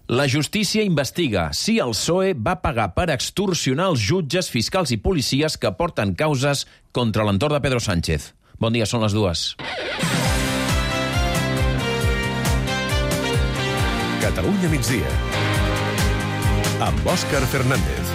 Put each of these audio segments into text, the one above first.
La justícia investiga si el PSOE va pagar per extorsionar els jutges, fiscals i policies que porten causes contra l'entorn de Pedro Sánchez. Bon dia, són les 2. Catalunya migdia, amb Òscar Fernández.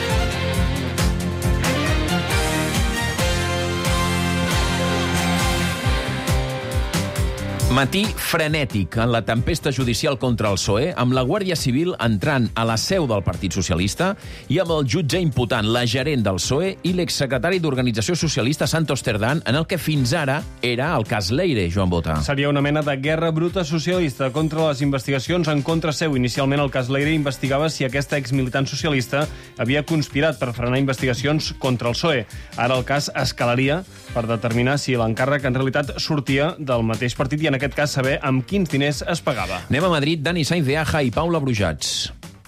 Matí frenètic en la tempesta judicial contra el PSOE, amb la Guàrdia Civil entrant a la seu del Partit Socialista i amb el jutge imputant la gerent del PSOE i l'exsecretari d'Organització Socialista Santos Cerdán en el que fins ara era el cas Leire, Joan Bota. Seria una mena de guerra bruta socialista contra les investigacions en contra seu. Inicialment el cas Leire investigava si aquesta exmilitant socialista havia conspirat per frenar investigacions contra el PSOE. Ara el cas escalaria per determinar si l'encàrrec en realitat sortia del mateix partit i en aquest cas saber amb quins diners es pagava. Anem a Madrid, Dani Sainz de Aja i Paula Brujats.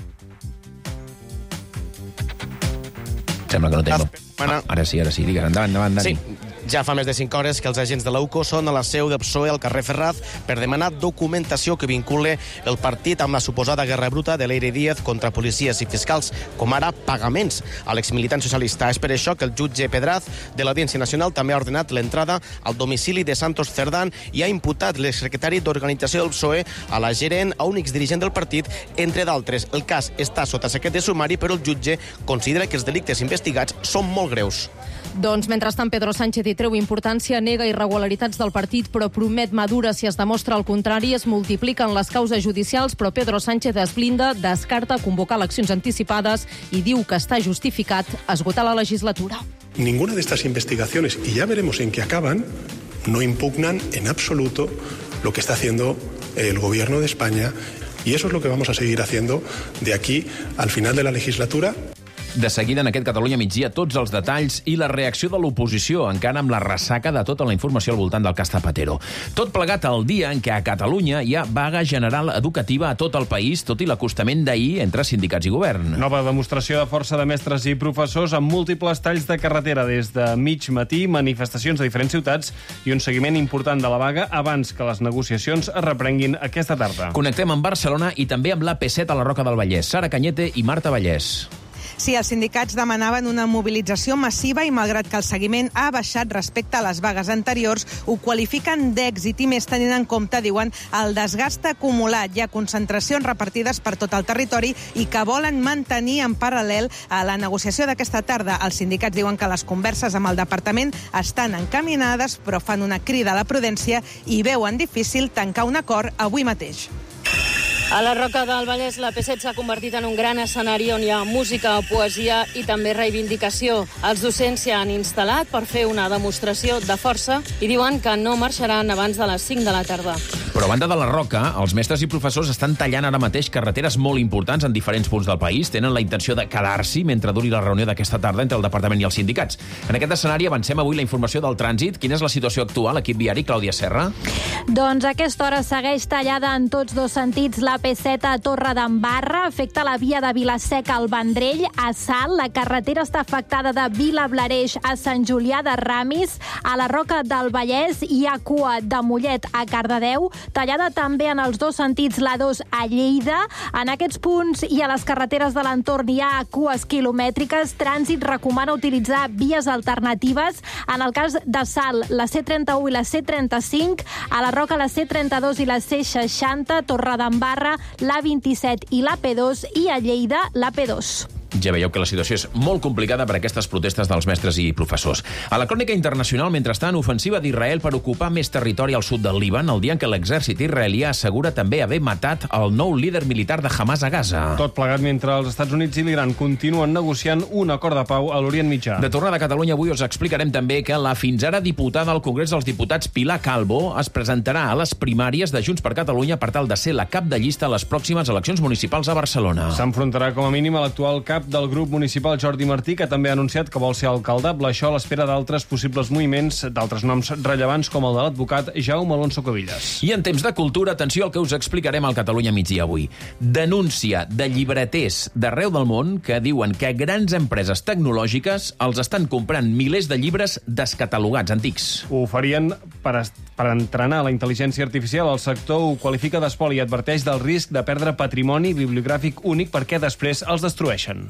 Sembla que no tenim... Ara sí, digues, endavant, Dani. Sí. Ja fa més de 5 hores que els agents de l'UCO són a la seu del PSOE al carrer Ferraz per demanar documentació que vincule el partit amb la suposada guerra bruta de Leire Díaz contra policies i fiscals, com ara pagaments a l'exmilitant socialista. És per això que el jutge Pedraz de l'Audiència Nacional també ha ordenat l'entrada al domicili de Santos Cerdán i ha imputat l'exsecretari d'Organització del PSOE a la gerent, a un exdirigent del partit, entre d'altres. El cas està sota secret de sumari, però el jutge considera que els delictes investigats són molt greus. Doncs, mentrestant, Pedro Sánchez hi treu importància, nega irregularitats del partit, però promet Madura si es demostra el contrari. Es multipliquen les causes judicials, però Pedro Sánchez es blinda, descarta convocar eleccions anticipades i diu que està justificat esgotar la legislatura. Ninguna de estas investigaciones, y ya veremos en qué acaban, no impugnan en absoluto lo que está haciendo el gobierno de España, y eso es lo que vamos a seguir haciendo de aquí al final de la legislatura. De seguida, en aquest Catalunya migdia, tots els detalls i la reacció de l'oposició, encara amb la ressaca de tota la informació al voltant del cas Zapatero. Tot plegat al dia en què a Catalunya hi ha vaga general educativa a tot el país, tot i l'acostament d'ahir entre sindicats i govern. Nova demostració de força de mestres i professors amb múltiples talls de carretera des de mig matí, manifestacions a diferents ciutats i un seguiment important de la vaga abans que les negociacions es reprenguin aquesta tarda. Connectem amb Barcelona i també amb l'AP7 a la Roca del Vallès. Sara Cañete i Marta Vallès. Sí, els sindicats demanaven una mobilització massiva i, malgrat que el seguiment ha baixat respecte a les vagues anteriors, ho qualifiquen d'èxit i més tenint en compte, diuen, el desgast acumulat. Hi ha concentracions repartides per tot el territori i que volen mantenir en paral·lel a la negociació d'aquesta tarda. Els sindicats diuen que les converses amb el departament estan encaminades, però fan una crida a la prudència i veuen difícil tancar un acord avui mateix. A la Roca del Vallès, la P7 s'ha convertit en un gran escenari on hi ha música, poesia i també reivindicació. Els docents s'hi han instal·lat per fer una demostració de força i diuen que no marxaran abans de les 5 de la tarda. Però a banda de la Roca, els mestres i professors estan tallant ara mateix carreteres molt importants en diferents punts del país. Tenen la intenció de quedar-s'hi mentre duri la reunió d'aquesta tarda entre el departament i els sindicats. En aquest escenari avancem avui la informació del trànsit. Quina és la situació actual, equip viari? Clàudia Serra. Doncs a aquesta hora segueix tallada en tots dos sentits la P7 a Torredembarra, afecta la via de Vila-seca al Vendrell, a Salt. La carretera està afectada de Vilablareix a Sant Julià de Ramis. A la Roca del Vallès hi ha cua de Mollet a Cardedeu, tallada també en els dos sentits la 2 a Lleida. En aquests punts i a les carreteres de l'entorn hi ha cues quilomètriques. Trànsit recomana utilitzar vies alternatives. En el cas de Salt, la C31 i la C35, a la Roca la C32 i la C60, Torredembarra l'A27 i l'AP2 i a Lleida l'AP2. Ja veieu que la situació és molt complicada per aquestes protestes dels mestres i professors. A la crònica internacional, mentrestant, ofensiva d'Israel per ocupar més territori al sud del Líban, el dia en què l'exèrcit israelià assegura també haver matat el nou líder militar de Hamas a Gaza. Tot plegat mentre els Estats Units i l'Iran continuen negociant un acord de pau a l'Orient Mitjà. De tornada a Catalunya, avui us explicarem també que la fins ara diputada al Congrés dels Diputats Pilar Calvo es presentarà a les primàries de Junts per Catalunya per tal de ser la cap de llista a les pròximes eleccions municipals a Barcelona. S'enfrontarà com a mínim a l'actual cap del grup municipal Jordi Martí, que també ha anunciat que vol ser alcaldable, això a l'espera d'altres possibles moviments, d'altres noms rellevants com el de l'advocat Jaume Alonso Cuevillas. I en temps de cultura, atenció al que us explicarem al Catalunya migdia avui. Denúncia de llibreters d'arreu del món que diuen que grans empreses tecnològiques els estan comprant milers de llibres descatalogats, antics. Ho farien per entrenar la intel·ligència artificial. El sector ho qualifica d'espoli i adverteix del risc de perdre patrimoni bibliogràfic únic perquè després els destrueixen.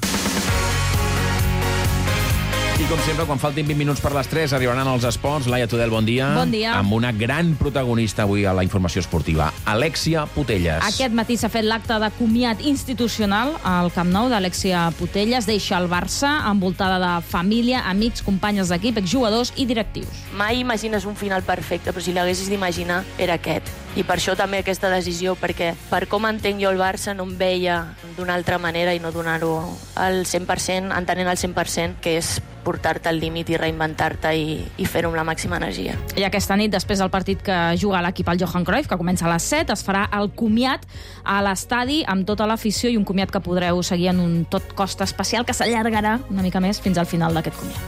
I com sempre, quan faltin 20 minuts per les 3, arribaran els esports. Laia Tudel, bon dia. Bon dia. Amb una gran protagonista avui a la informació esportiva, Alexia Putellas. Aquest matí s'ha fet l'acte de comiat institucional al Camp Nou d'Alexia Putellas. Deixa el Barça envoltada de família, amics, companyes d'equip, exjugadors i directius. Mai imagines un final perfecte, però si l'haguessis d'imaginar era aquest. I per això també aquesta decisió, perquè per com entenc jo el Barça no em veia d'una altra manera i no donar-ho al 100%, entenent al 100%, que és portar-te al límit i reinventar-te i fer-ho amb la màxima energia. I aquesta nit, després del partit que juga l'equip al Johan Cruyff, que comença a les 7, es farà el comiat a l'estadi amb tota l'afició i un comiat que podreu seguir en un tot costa especial que s'allargarà una mica més fins al final d'aquest comiat.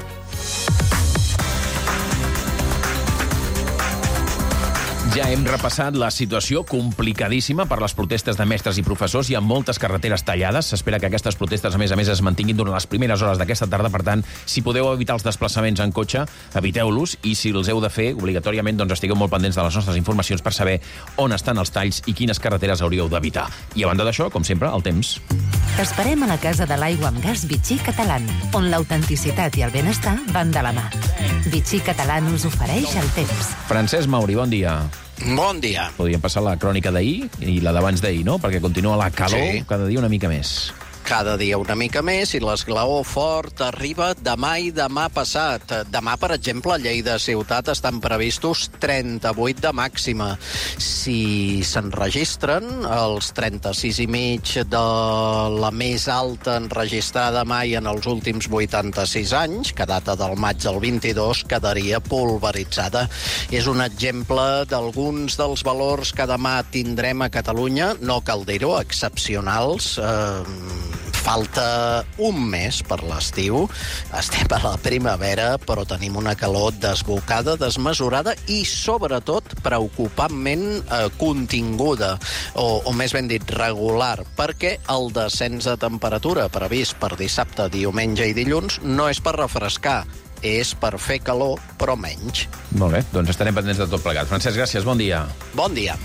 Ja hem repassat la situació complicadíssima per les protestes de mestres i professors. Hi ha moltes carreteres tallades. S'espera que aquestes protestes, a més, es mantinguin durant les primeres hores d'aquesta tarda. Per tant, si podeu evitar els desplaçaments en cotxe, eviteu-los. I si els heu de fer, obligatòriament, doncs estigueu molt pendents de les nostres informacions per saber on estan els talls i quines carreteres hauríeu d'evitar. I a banda d'això, com sempre, el temps. T'esperem a la Casa de l'Aigua amb Gas Vichy Catalán, on l'autenticitat i el benestar van de la mà. Vichy Catalán us ofereix el temps. Francesc Mauri, bon dia. Bon dia. Podríem passar la crònica d'ahir i la d'abans d'ahir, no? Perquè continua la calor cada dia una mica més. Cada dia una mica més i l'esglaó fort arriba demà i demà passat. Demà, per exemple, a Lleida ciutat estan previstos 38 de màxima. Si s'enregistren els 36,5 de la més alta enregistrada mai en els últims 86 anys, que data del maig del 22, quedaria pulveritzada. És un exemple d'alguns dels valors que demà tindrem a Catalunya, no cal dir-ho, excepcionals. Falta un mes per l'estiu, estem a la primavera, però tenim una calor desbocada, desmesurada i, sobretot, preocupantment continguda, o més ben dit, regular, perquè el descens de temperatura previst per dissabte, diumenge i dilluns no és per refrescar, és per fer calor, però menys. Molt bé, doncs estarem pendents de tot plegat. Francesc, gràcies, bon dia. Bon dia.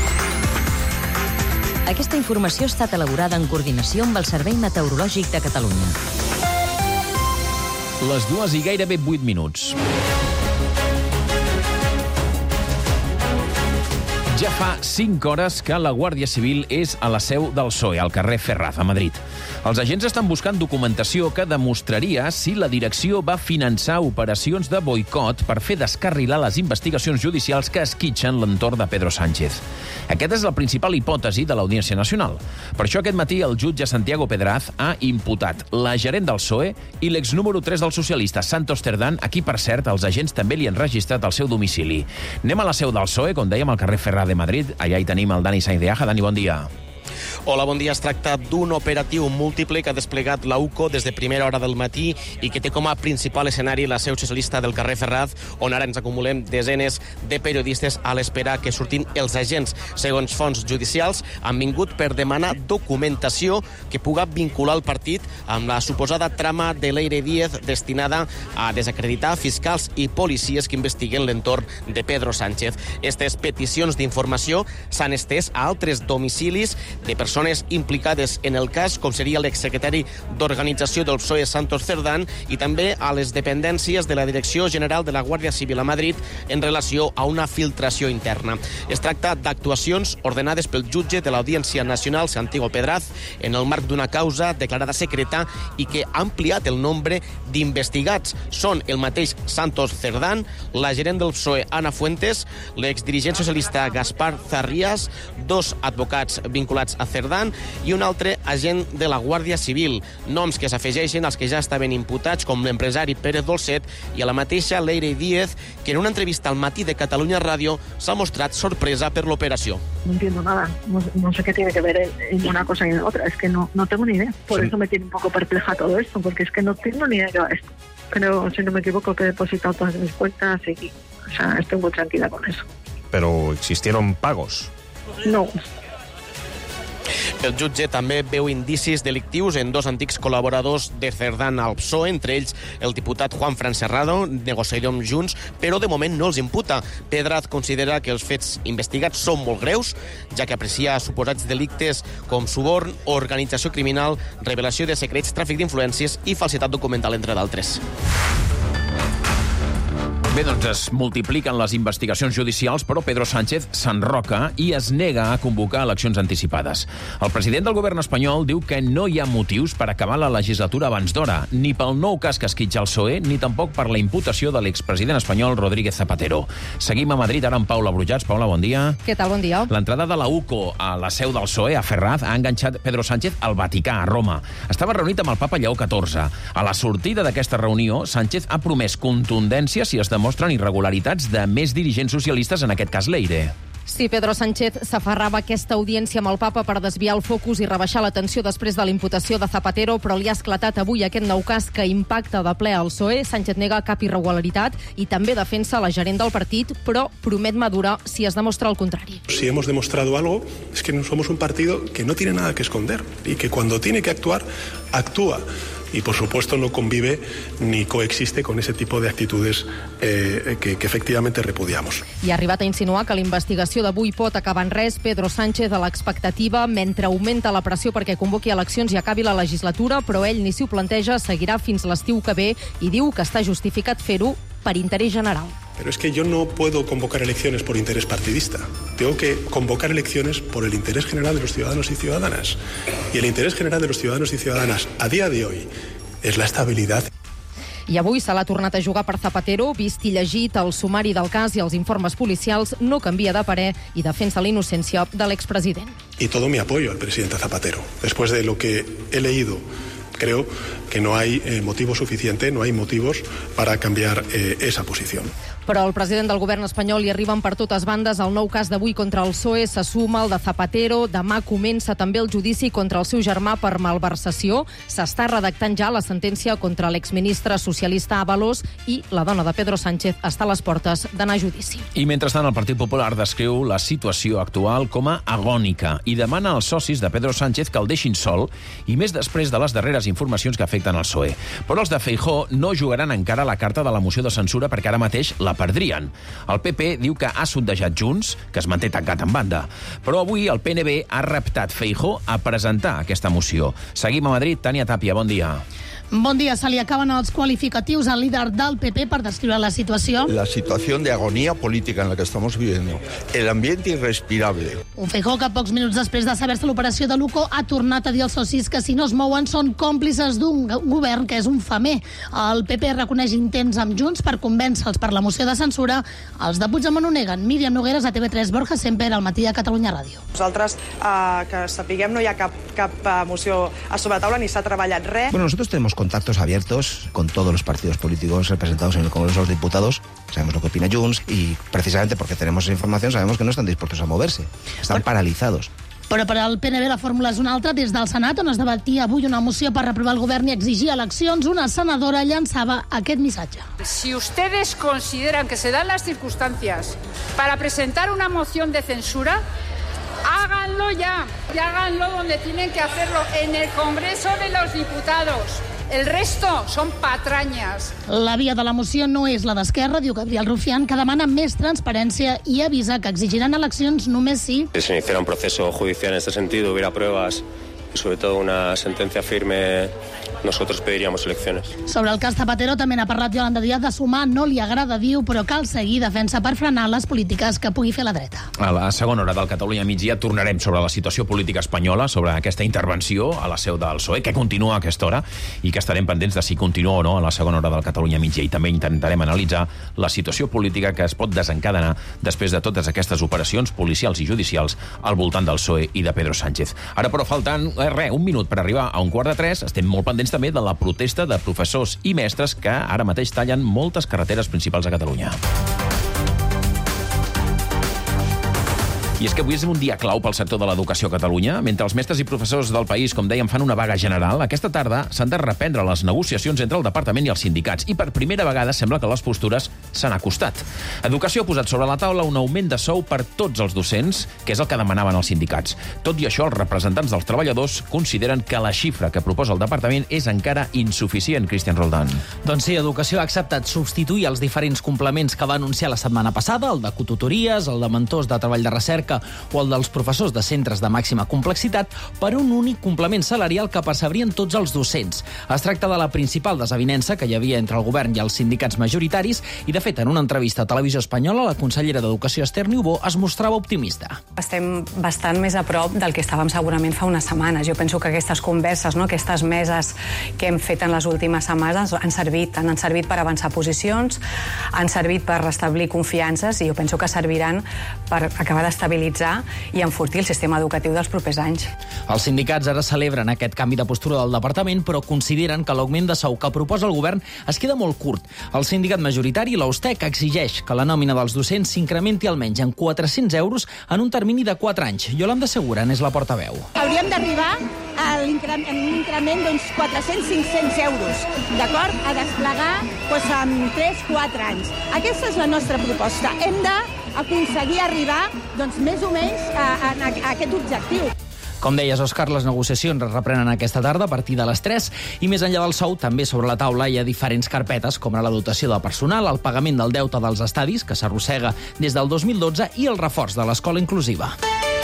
Aquesta informació ha estat elaborada en coordinació amb el Servei Meteorològic de Catalunya. Les 2 i gairebé 8 minuts. Ja fa 5 hores que la Guàrdia Civil és a la seu del PSOE, al carrer Ferraz, a Madrid. Els agents estan buscant documentació que demostraria si la direcció va finançar operacions de boicot per fer descarrilar les investigacions judicials que esquitxen l'entorn de Pedro Sánchez. Aquesta és la principal hipòtesi de l'Audiència Nacional. Per això aquest matí el jutge Santiago Pedraz ha imputat la gerent del PSOE i l'exnúmero 3 del socialista, Santos Cerdán, a qui, per cert, els agents també li han registrat el seu domicili. Anem a la seu del PSOE, com dèiem, al carrer Ferraz de Madrid. Allà hi tenim el Dani Sainz de Aja. Dani, bon dia. Hola, bon dia. Es tracta d'un operatiu múltiple que ha desplegat la UCO des de primera hora del matí i que té com a principal escenari la seu socialista del carrer Ferraz, on ara ens acumulem desenes de periodistes a l'espera que surtin els agents. Segons fonts judicials, han vingut per demanar documentació que puga vincular el partit amb la suposada trama de Leire Díez destinada a desacreditar fiscals i policies que investiguen l'entorn de Pedro Sánchez. Aquestes peticions d'informació s'han estès a altres domicilis de persones implicades en el cas, com seria l'exsecretari d'Organització del PSOE, Santos Cerdán, i també a les dependències de la Direcció General de la Guàrdia Civil a Madrid en relació a una filtració interna. Es tracta d'actuacions ordenades pel jutge de l'Audiència Nacional, Santiago Pedraz, en el marc d'una causa declarada secreta i que ha ampliat el nombre d'investigats. Són el mateix Santos Cerdán, la gerent del PSOE, Ana Fuentes, l'exdirigent socialista Gaspar Zarrías, 2 advocats vinculats a Cerdán i un altre agent de la Guàrdia Civil. Noms que s'afegeixen als que ja estaven imputats, com l'empresari Pérez Dolcet i a la mateixa Leire Díez, que en una entrevista al Matí de Catalunya Ràdio s'ha mostrat sorpresa per l'operació. No entiendo nada, no sé qué tiene que ver en una cosa y en otra, es que no tengo ni idea. Por eso me tiene un poco perpleja todo esto, porque es que no tengo ni idea de qué va esto. Creo, si no me equivoco, que he depositado todas mis cuentas y, o sea, estoy muy tranquila con eso. ¿Pero existieron pagos? No. El jutge també veu indicis delictius en 2 antics col·laboradors de Cerdán al PSOE, entre ells el diputat Juanfran Serrano, negociador amb Junts, però de moment no els imputa. Pedraz considera que els fets investigats són molt greus, ja que aprecia suposats delictes com suborn, organització criminal, revelació de secrets, tràfic d'influències i falsitat documental, entre d'altres. Bé, doncs es multipliquen les investigacions judicials, però Pedro Sánchez s'enroca i es nega a convocar eleccions anticipades. El president del govern espanyol diu que no hi ha motius per acabar la legislatura abans d'hora, ni pel nou cas que esquitja el PSOE, ni tampoc per la imputació de l'expresident espanyol Rodríguez Zapatero. Seguim a Madrid, ara amb Paula Brujats. Paula, bon dia. Què tal, bon dia. L'entrada de la UCO a la seu del PSOE, a Ferraz, ha enganxat Pedro Sánchez al Vaticà, a Roma. Estava reunit amb el papa Lleó XIV. A la sortida d'aquesta reunió, Sánchez ha promès contundència si es demostren irregularitats de més dirigents socialistes, en aquest cas Leire. Sí, Pedro Sánchez s'aferrava aquesta audiència amb el papa per desviar el focus i rebaixar la tensió després de la imputació de Zapatero, però li ha esclatat avui aquest nou cas que impacta de ple al PSOE. Sánchez nega cap irregularitat i també defensa la gerent del partit, però promet madurar si es demostra el contrari. Si hemos demostrado algo, es que somos un partido que no tiene nada que esconder y que cuando tiene que actuar, actúa. Y, por supuesto, no convive ni coexiste con ese tipo de actitudes que efectivamente repudiamos. I ha arribat a insinuar que la investigació d'avui pot acabar en res. Pedro Sánchez a l'expectativa mentre augmenta la pressió perquè convoqui eleccions i acabi la legislatura, però ell ni si ho planteja, seguirà fins l'estiu que ve i diu que està justificat fer-ho per interès general. Pero es que yo no puedo convocar elecciones por interés partidista. Tengo que convocar elecciones por el interés general de los ciudadanos y ciudadanas. Y el interés general de los ciudadanos y ciudadanas a día de hoy es la estabilidad. I avui se l'ha tornat a jugar per Zapatero, vist i llegit el sumari del cas i els informes policials, no canvia de parer i defensa la innocència de l'expresident. Y todo mi apoyo al presidente Zapatero. Después de lo que he leído, creo que no hay motivo suficiente, no hay motivos para cambiar esa posición. Però al president del govern espanyol li arriben per totes bandes. El nou cas d'avui contra el PSOE se suma al de Zapatero. Demà comença també el judici contra el seu germà per malversació. S'està redactant ja la sentència contra l'exministre socialista Ábalos i la dona de Pedro Sánchez està a les portes d'anar a judici. I mentrestant, el Partit Popular descriu la situació actual com a agònica i demana als socis de Pedro Sánchez que el deixin sol, i més després de les darreres informacions que afecten el PSOE. Però els de Feijóo no jugaran encara la carta de la moció de censura perquè ara mateix la perdrien. El PP diu que ha sondejat Junts, que es manté tancat en banda. Però avui el PNB ha reptat Feijóo a presentar aquesta moció. Seguim a Madrid. Tània Tàpia, bon dia. Bon dia. Se li acaben els qualificatius al líder del PP per descriure la situació. La situación de agonía política en la que estamos viviendo. El ambiente irrespirable. Un Feijóo que pocs minuts després de saber-se l'operació de l'UCO ha tornat a dir als socis que si no es mouen són còmplices d'un govern que és un famer. El PP reconeix intents amb Junts per convèncer-los per la moció de censura. Els de Puigdemont ho neguen. Míriam Nogueras, a TV3, Borja Semper, al matí de Catalunya Ràdio. Nosaltres, que sapiguem, no hi ha cap moció a sobre taula ni s'ha treballat res. Bueno, nosotros tenemos contactos abiertos con todos los partidos políticos representados en el Congreso de los Diputados. Sabemos lo que opina Junts y precisamente porque tenemos esa información sabemos que no están dispuestos a moverse. Están paralizados. Però per al PNB la fórmula és una altra. Des del Senat, on es debatia avui una moció per reprovar el govern i exigir eleccions, una senadora llançava aquest missatge. Si ustedes consideran que se dan las circunstancias para presentar una moción de censura, háganlo ya, y háganlo donde tienen que hacerlo, en el Congreso de los Diputados. El resto son patrañas. La via de la moció no és la d'Esquerra, diu Gabriel Rufián, que demana més transparència i avisa que exigiran eleccions només si se iniciara un proceso judicial en este sentido, hubiera pruebas y sobre todo una sentencia firme, nosotros pediríamos elecciones. Sobre el cas Zapatero també n'ha parlat Yolanda Díaz. De sumar no li agrada, diu, però cal seguir defensa per frenar les polítiques que pugui fer la dreta. A la segona hora del Catalunya Migdia tornarem sobre la situació política espanyola, sobre aquesta intervenció a la seu del PSOE, que continua a aquesta hora, i que estarem pendents de si continua o no a la segona hora del Catalunya Migdia. I també intentarem analitzar la situació política que es pot desencadenar després de totes aquestes operacions policials i judicials al voltant del PSOE i de Pedro Sánchez. Ara, però, faltant un minut per arribar a 2:45, estem molt pendents també de la protesta de professors i mestres que ara mateix tallen moltes carreteres principals a Catalunya. I és que avui és un dia clau pel sector de l'educació a Catalunya. Mentre els mestres i professors del país, com dèiem, fan una vaga general, aquesta tarda s'han de reprendre les negociacions entre el departament i els sindicats. I per primera vegada sembla que les postures s'han acostat. Educació ha posat sobre la taula un augment de sou per tots els docents, que és el que demanaven els sindicats. Tot i això, els representants dels treballadors consideren que la xifra que proposa el departament és encara insuficient, Cristian Roldán. Doncs sí, Educació ha acceptat substituir els diferents complements que va anunciar la setmana passada, el de cotutories, el de mentors de treball de recerca o el dels professors de centres de màxima complexitat, per un únic complement salarial que percebrien tots els docents. Es tracta de la principal desavinença que hi havia entre el govern i els sindicats majoritaris i, de fet, en una entrevista a Televisió Espanyola, la consellera d'Educació, Esther Niubó, es mostrava optimista. Estem bastant més a prop del que estàvem segurament fa unes setmanes. Jo penso que aquestes converses, aquestes meses que hem fet en les últimes setmanes han servit per avançar posicions, han servit per restablir confiances i jo penso que serviran per acabar d'estabilitzar i enfortir el sistema educatiu dels propers anys. Els sindicats ara celebren aquest canvi de postura del departament, però consideren que l'augment de sou que proposa el govern es queda molt curt. El sindicat majoritari, l'Austec, exigeix que la nòmina dels docents s'incrementi almenys en 400 euros en un termini de 4 anys. Yolanda Segura n'és la portaveu. Hauríem d'arribar a un increment d'uns 400-500 euros, d'acord? A desplegar en 3-4 anys. Aquesta és la nostra proposta. Hem d'aconseguir arribar més o menys a aquest objectiu. Com deies, Òscar, les negociacions es reprenen aquesta tarda a partir de les 3 i més enllà del sou, també sobre la taula hi ha diferents carpetes, com ara la dotació de personal, el pagament del deute dels estadis, que s'arrossega des del 2012, i el reforç de l'escola inclusiva.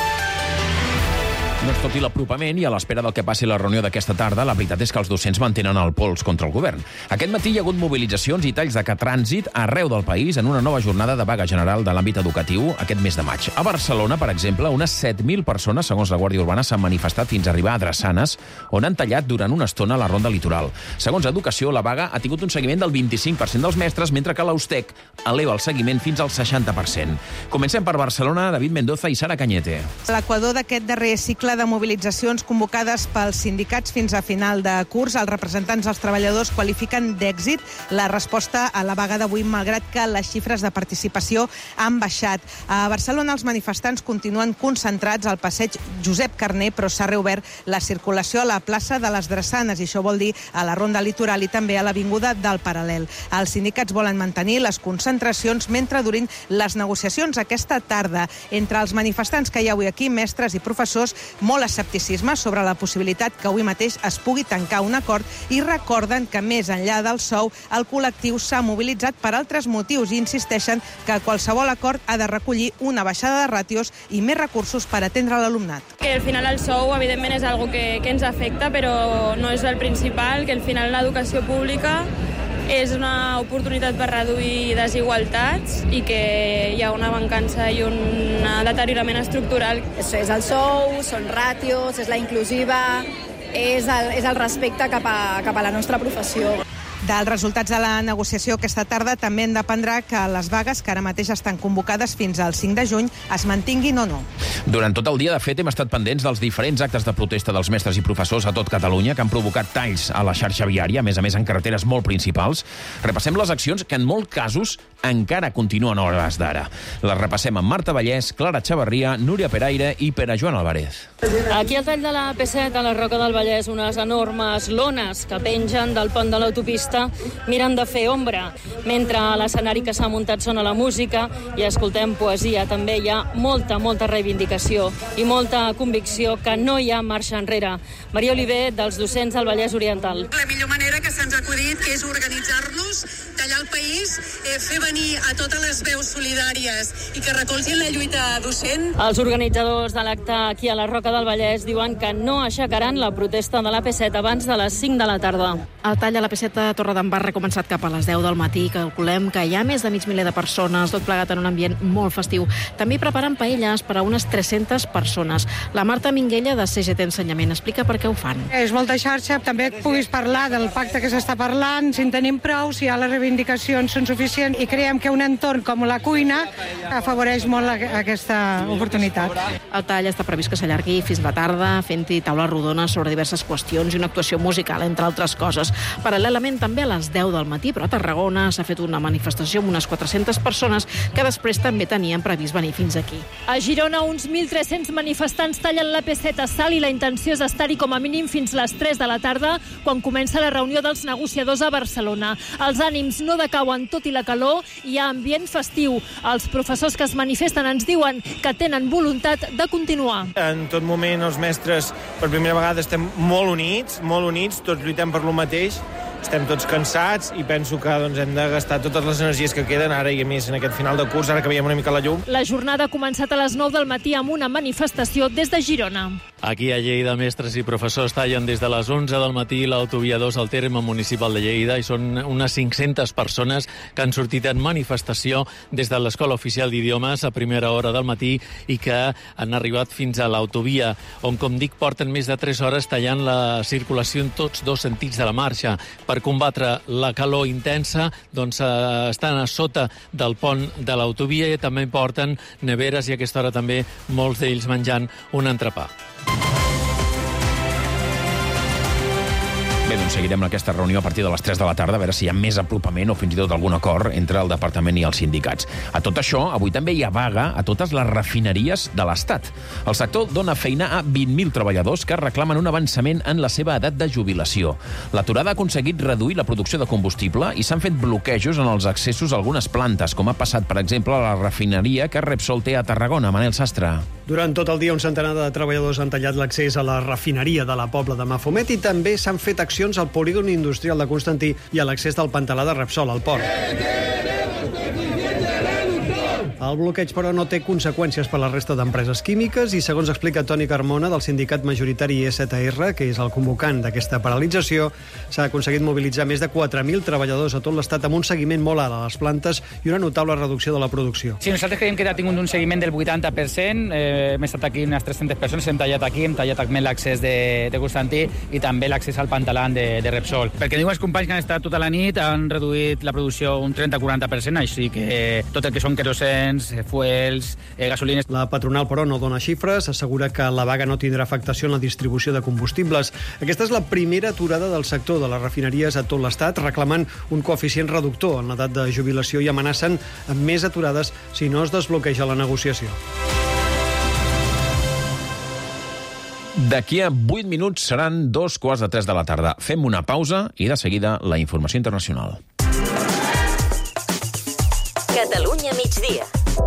Doncs tot i l'apropament i a l'espera del que passi la reunió d'aquesta tarda, la veritat és que els docents mantenen el pols contra el govern. Aquest matí hi ha hagut mobilitzacions i talls de trànsit arreu del país en una nova jornada de vaga general de l'àmbit educatiu aquest mes de maig. A Barcelona, per exemple, unes 7.000 persones, segons la Guàrdia Urbana, s'han manifestat fins a arribar a Drassanes, on han tallat durant una estona la ronda litoral. Segons Educació, la vaga ha tingut un seguiment del 25% dels mestres, mentre que l'Austec eleva el seguiment fins al 60%. Comencem per Barcelona, David Mendoza i Sara Cañete. L'equador d'aquest darrer cicle de mobilitzacions convocades pels sindicats fins a final de curs, els representants dels treballadors qualifiquen d'èxit la resposta a la vaga d'avui, malgrat que les xifres de participació han baixat. A Barcelona els manifestants continuen concentrats al passeig Josep Carner, però s'ha reobert la circulació a la plaça de les Drassanes, i això vol dir a la Ronda Litoral i també a l'Avinguda del Paral·lel. Els sindicats volen mantenir les concentracions mentre durin les negociacions aquesta tarda. Entre els manifestants que hi ha avui aquí, mestres i professors, molt escepticisme sobre la possibilitat que avui mateix es pugui tancar un acord i recorden que més enllà del sou el col·lectiu s'ha mobilitzat per altres motius i insisteixen que qualsevol acord ha de recollir una baixada de ràtios i més recursos per atendre l'alumnat. Que al final el sou evidentment és algo que ens afecta, però no és el principal, que al final l'educació pública és una oportunitat per reduir desigualtats i que hi ha una mancança i un deteriorament estructural. És el sou, són ràtios, és la inclusiva, és el respecte cap a la nostra professió. Dels resultats de la negociació aquesta tarda també en dependrà que les vagues, que ara mateix estan convocades fins al 5 de juny, es mantinguin o no. Durant tot el dia, de fet, hem estat pendents dels diferents actes de protesta dels mestres i professors a tot Catalunya que han provocat talls a la xarxa viària, a més en carreteres molt principals. Repassem les accions que en molts casos encara continuen a hores d'ara. Les repassem amb Marta Vallès, Clara Chavarria, Núria Peraire i Pere Joan Álvarez. Aquí al tall de la P7, a la Roca del Vallès, unes enormes lones que pengen del pont de l'autopista miren de fer ombra. Mentre l'escenari que s'ha muntat sona la música i escoltem poesia, també hi ha molta reivindicació i molta convicció que no hi ha marxa enrere. Maria Oliver, dels docents del Vallès Oriental. La millor manera que se'ns ha acudit és organitzar-nos, tallar el país, fer venir a totes les veus solidàries i que recolzin la lluita docent. Els organitzadors de l'acte aquí a la Roca del Vallès diuen que no aixecaran la protesta de la P7 abans de les 5 de la tarda. El tall a la P7 a Torredembarra ha començat cap a les 10 del matí. Calculem que hi ha més de mig miler de persones, tot plegat en un ambient molt festiu. També preparen paelles per a unes 300 persones. La Marta Minguella, de CGT Ensenyament, explica per què ho fan. És molta xarxa, també puguis parlar del pacte que s'està parlant, si en tenim prou, si ja les reivindicacions són suficients, i creiem que un entorn com la cuina afavoreix molt aquesta oportunitat. El tall està previst que s'allargui fins la tarda, fent-hi taules rodones sobre diverses qüestions i una actuació musical, entre altres coses. Paral·lelament, també a les 10 del matí, però a Tarragona s'ha fet una manifestació amb unes 400 persones que després també tenien previst venir fins aquí. A Girona, uns 1.300 manifestants tallen la P7 a Salt i la intenció és estar-hi com a mínim fins les 3 de la tarda, quan comença la reunió dels negociadors a Barcelona. Els ànims no decauen tot i la calor, hi ha ambient festiu. Els professors que es manifesten ens diuen que tenen voluntat de continuar. En tot moment els mestres per primera vegada estem molt units, tots lluitem per lo mateix, estem tots cansats i penso que hem de gastar totes les energies que queden ara i a més en aquest final de curs, ara que veiem una mica la llum. La jornada ha començat a les 9 del matí amb una manifestació des de Girona. Aquí a Lleida, mestres i professors tallen des de les 11 del matí l'autovia 2 al terme municipal de Lleida i són unes 500 persones que han sortit en manifestació des de l'Escola Oficial d'Idiomes a primera hora del matí i que han arribat fins a l'autovia, on, com dic, porten més de 3 hores tallant la circulació en tots dos sentits de la marxa. Per combatre la calor intensa, estan a sota del pont de l'autovia i també porten neveres i a aquesta hora també molts d'ells menjant un entrepà. Bé, doncs seguirem aquesta reunió a partir de les 3 de la tarda, a veure si hi ha més apropament o fins i tot algun acord entre el departament i els sindicats. A tot això, avui també hi ha vaga a totes les refineries de l'Estat. El sector dona feina a 20.000 treballadors que reclamen un avançament en la seva edat de jubilació. L'aturada ha aconseguit reduir la producció de combustible i s'han fet bloquejos en els accessos a algunes plantes, com ha passat, per exemple, a la refineria que Repsol té a Tarragona. Manel Sastre. Durant tot el dia, un centenar de treballadors han tallat l'accés a la refineria de la Pobla de Mafumet i també s'han fet accions al polígon industrial de Constantí i a l'accés del Pantalà de Repsol al port. El bloqueig, però, no té conseqüències per la resta d'empreses químiques i, segons explica Toni Carmona, del sindicat majoritari ESR, que és el convocant d'aquesta paralització, s'ha aconseguit mobilitzar més de 4.000 treballadors a tot l'Estat amb un seguiment molt alt a les plantes i una notable reducció de la producció. Sí, nosaltres creiem que ha tingut un seguiment del 80%. Hem estat aquí unes 300 persones, hem tallat també l'accés de Constantí i també l'accés al Pantalà de Repsol. Perquè diuen els companys que han estat tota la nit, han reduït la producció un 30-40%, així que tot el que són querosens, fuels, gasolines... La patronal, però, no dona xifres, assegura que la vaga no tindrà afectació en la distribució de combustibles. Aquesta és la primera aturada del sector de les refineries a tot l'Estat, reclamant un coeficient reductor en l'edat de jubilació i amenacen amb més aturades si no es desbloqueja la negociació. D'aquí a 8 minuts seran 2:15 de la tarda. Fem una pausa i de seguida la informació internacional. Catalunya migdia.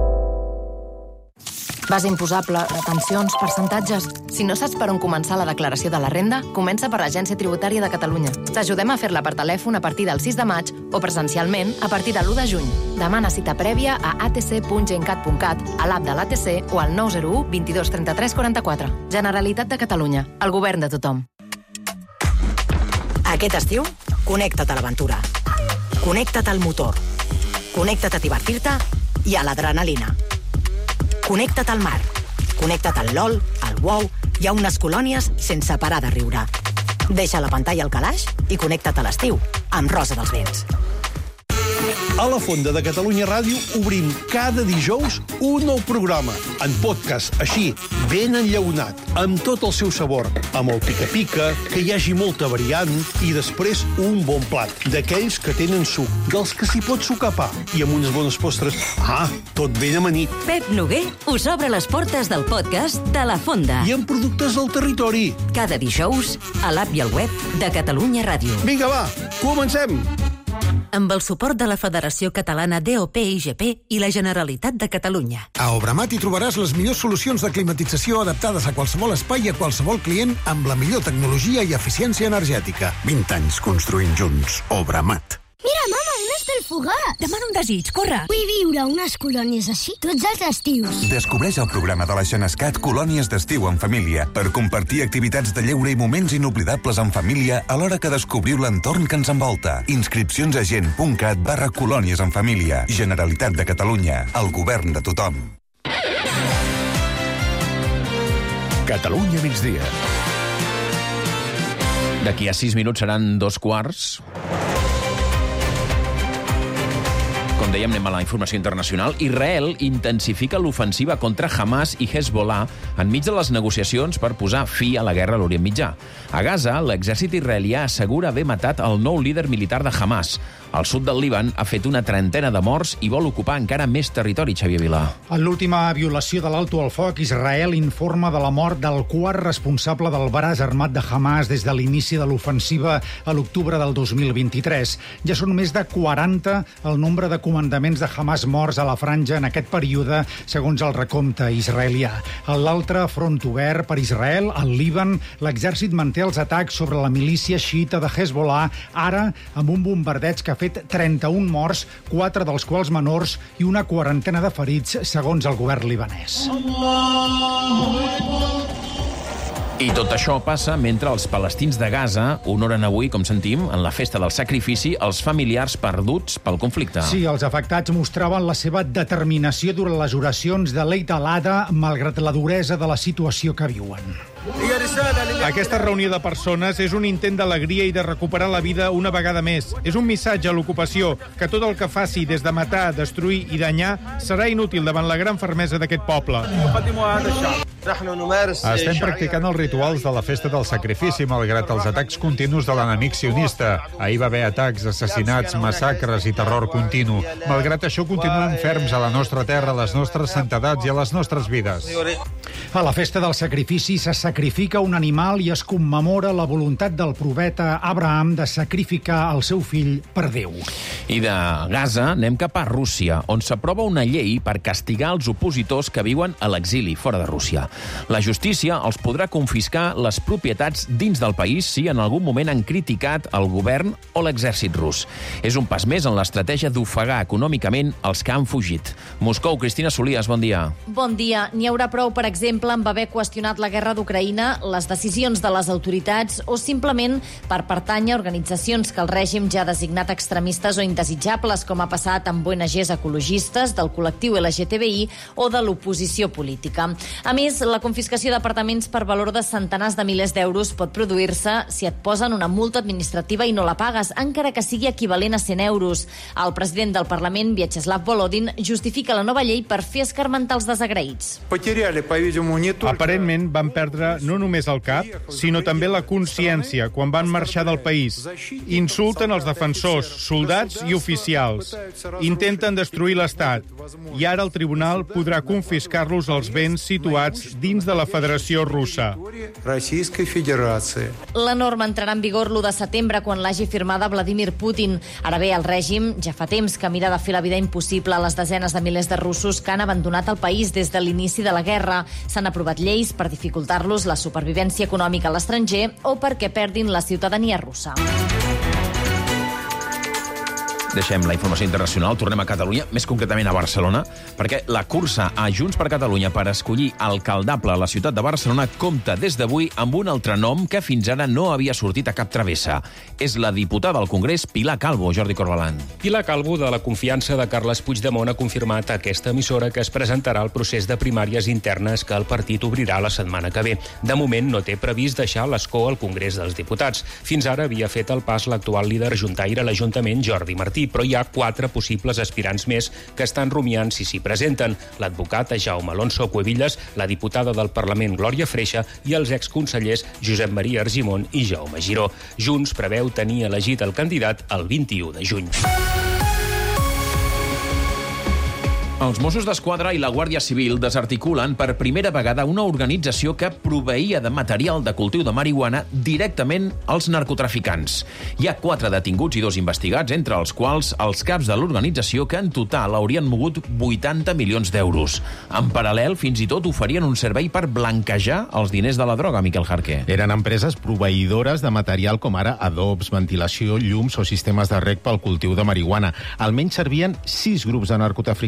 Base imposable, pensions, percentatges... Si no saps per on començar la declaració de la renda, comença per l'Agència Tributària de Catalunya. T'ajudem a fer-la per telèfon a partir del 6 de maig o presencialment a partir de l'1 de juny. Demana cita prèvia a atc.gencat.cat, a l'app de l'ATC o al 901 22 33 44. Generalitat de Catalunya, el govern de tothom. Aquest estiu, connecta't a l'aventura. Connecta't al motor. Connecta't a divertir-te i a l'adrenalina. Connecta't al mar. Connecta't al LOL, al WoW i a unes colònies sense parar de riure. Deixa la pantalla al calaix i connecta't a l'estiu amb Rosa dels Vents. A la Fonda de Catalunya Ràdio obrim cada dijous un nou programa, en podcast, així, ben enllaunat, amb tot el seu sabor, amb el pica-pica, que hi hagi molta variant, i després un bon plat, d'aquells que tenen suc, dels que s'hi pot sucar pa, i amb unes bones postres. Tot ben amanit. Pep Noguer us obre les portes del podcast de La Fonda. I amb productes del territori. Cada dijous, a l'app i al web de Catalunya Ràdio. Vinga, va, comencem! Amb el suport de la Federació Catalana DOP-IGP i la Generalitat de Catalunya. A Obramat hi trobaràs les millors solucions de climatització adaptades a qualsevol espai i a qualsevol client amb la millor tecnologia i eficiència energètica. 20 anys construint junts. Obramat. Mira, mama, un estel fugat! Demana un desig, corre! Vull viure unes colònies així tots els estius. Descobreix el programa de la Xenescat Colònies d'Estiu en Família per compartir activitats de lleure i moments inoblidables en família alhora que descobriu l'entorn que ens envolta. Inscripcions a gent.cat/colònies en família. Generalitat de Catalunya. El govern de tothom. Catalunya migdia. D'aquí a 6 minuts seran 2:15. Com Com dèiem, anem a la informació internacional. Israel intensifica l'ofensiva contra Hamas i Hezbollah enmig de les negociacions per posar fi a la guerra a l'Orient Mitjà. A Gaza, l'exèrcit israelià assegura haver matat el nou líder militar de Hamas. Al sud del Líban ha fet una trentena de morts i vol ocupar encara més territori, Xavier Vilà. En l'última violació de l'alto al foc, Israel informa de la mort del quart responsable del braç armat de Hamas des de l'inici de l'ofensiva a l'octubre del 2023. Ja són més de 40 el nombre de comandaments de Hamas morts a la franja en aquest període, segons el recompte israelià. A l'altre front obert per Israel, al Líban, l'exèrcit manté els atacs sobre la milícia xiita de Hezbollah, ara amb un bombardeig que ha fet 31 morts, 4 dels quals menors, i una quarantena de ferits, segons el govern libanès. I tot això passa mentre els palestins de Gaza honoren avui, com sentim, en la festa del sacrifici, els familiars perduts pel conflicte. Sí, els afectats mostraven la seva determinació durant les oracions de l'Eid al-Adha, malgrat la duresa de la situació que viuen. Aquesta reunió de persones és un intent d'alegria i de recuperar la vida una vegada més. És un missatge a l'ocupació que tot el que faci des de matar, destruir i danyar serà inútil davant la gran fermesa d'aquest poble. Estem practicant els rituals de la festa del sacrifici, malgrat els atacs continus de l'enemic sionista. Ahir va haver atacs, assassinats, massacres i terror continu. Malgrat això, continuem ferms a la nostra terra, a les nostres santedats i a les nostres vides. A la festa del sacrifici se sacrifica un animal i es commemora la voluntat del profeta Abraham de sacrificar el seu fill per Déu. I de Gaza anem cap a Rússia, on s'aprova una llei per castigar els opositors que viuen a l'exili fora de Rússia. La justícia els podrà confiscar les propietats dins del país si en algun moment han criticat el govern o l'exèrcit rus. És un pas més en l'estratègia d'ofegar econòmicament els que han fugit. Moscou, Cristina Solias, bon dia. Bon dia. N'hi haurà prou, per exemple, amb haver qüestionat la guerra d'Ucraïna, les decisions de les autoritats o simplement per pertànyer a organitzacions que el règim ja ha designat extremistes o indesitjables, com ha passat amb ONGs ecologistes, del col·lectiu LGTBI o de l'oposició política. A més, la confiscació d'apartaments per valor de centenars de milers d'euros pot produir-se si et posen una multa administrativa i no la pagues, encara que sigui equivalent a 100 euros. El president del Parlament, Vyacheslav Volodin, justifica la nova llei per fer escarmentar els desagraïts. Aparentment van perdre no només el cap, sinó també la consciència quan van marxar del país. Insulten els defensors, soldats i oficials. Intenten destruir l'Estat. I ara el tribunal podrà confiscar-los els béns situats dins de la Federació Russa. La norma entrarà en vigor l'1 de setembre, quan l'hagi firmada Vladimir Putin. Ara bé, el règim ja fa temps que mira de fer la vida impossible a les desenes de milers de russos que han abandonat el país des de l'inici de la guerra. S'han aprovat lleis per dificultar-los la supervivència econòmica a l'estranger o perquè perdin la ciutadania russa. Deixem la informació internacional, tornem a Catalunya, més concretament a Barcelona, perquè la cursa a Junts per Catalunya per escollir alcaldable a la ciutat de Barcelona compta des d'avui amb un altre nom que fins ara no havia sortit a cap travessa. És la diputada al Congrés Pilar Calvo, Jordi Corbalan. Pilar Calvo, de la confiança de Carles Puigdemont, ha confirmat a aquesta emissora que es presentarà el procés de primàries internes que el partit obrirà la setmana que ve. De moment no té previst deixar l'escó al Congrés dels Diputats. Fins ara havia fet el pas l'actual líder juntaire a l'Ajuntament, Jordi Martí, però hi ha 4 possibles aspirants més que estan rumiant si s'hi presenten: l'advocat Jaume Alonso Cuevillas, la diputada del Parlament Glòria Freixa i els exconsellers Josep Maria Argimon i Jaume Giró. Junts preveu tenir elegit el candidat el 21 de juny. Els Mossos d'Esquadra i la Guàrdia Civil desarticulen per primera vegada una organització que proveïa de material de cultiu de marihuana directament als narcotraficants. Hi ha 4 detinguts i 2 investigats, entre els quals els caps de l'organització, que en total haurien mogut 80 milions d'euros. En paral·lel, fins i tot oferien un servei per blanquejar els diners de la droga, Miquel Jarqué. Eren empreses proveïdores de material com ara adobs, ventilació, llums o sistemes de reg pel cultiu de marihuana. Almenys servien 6 grups de narcotraficants diferents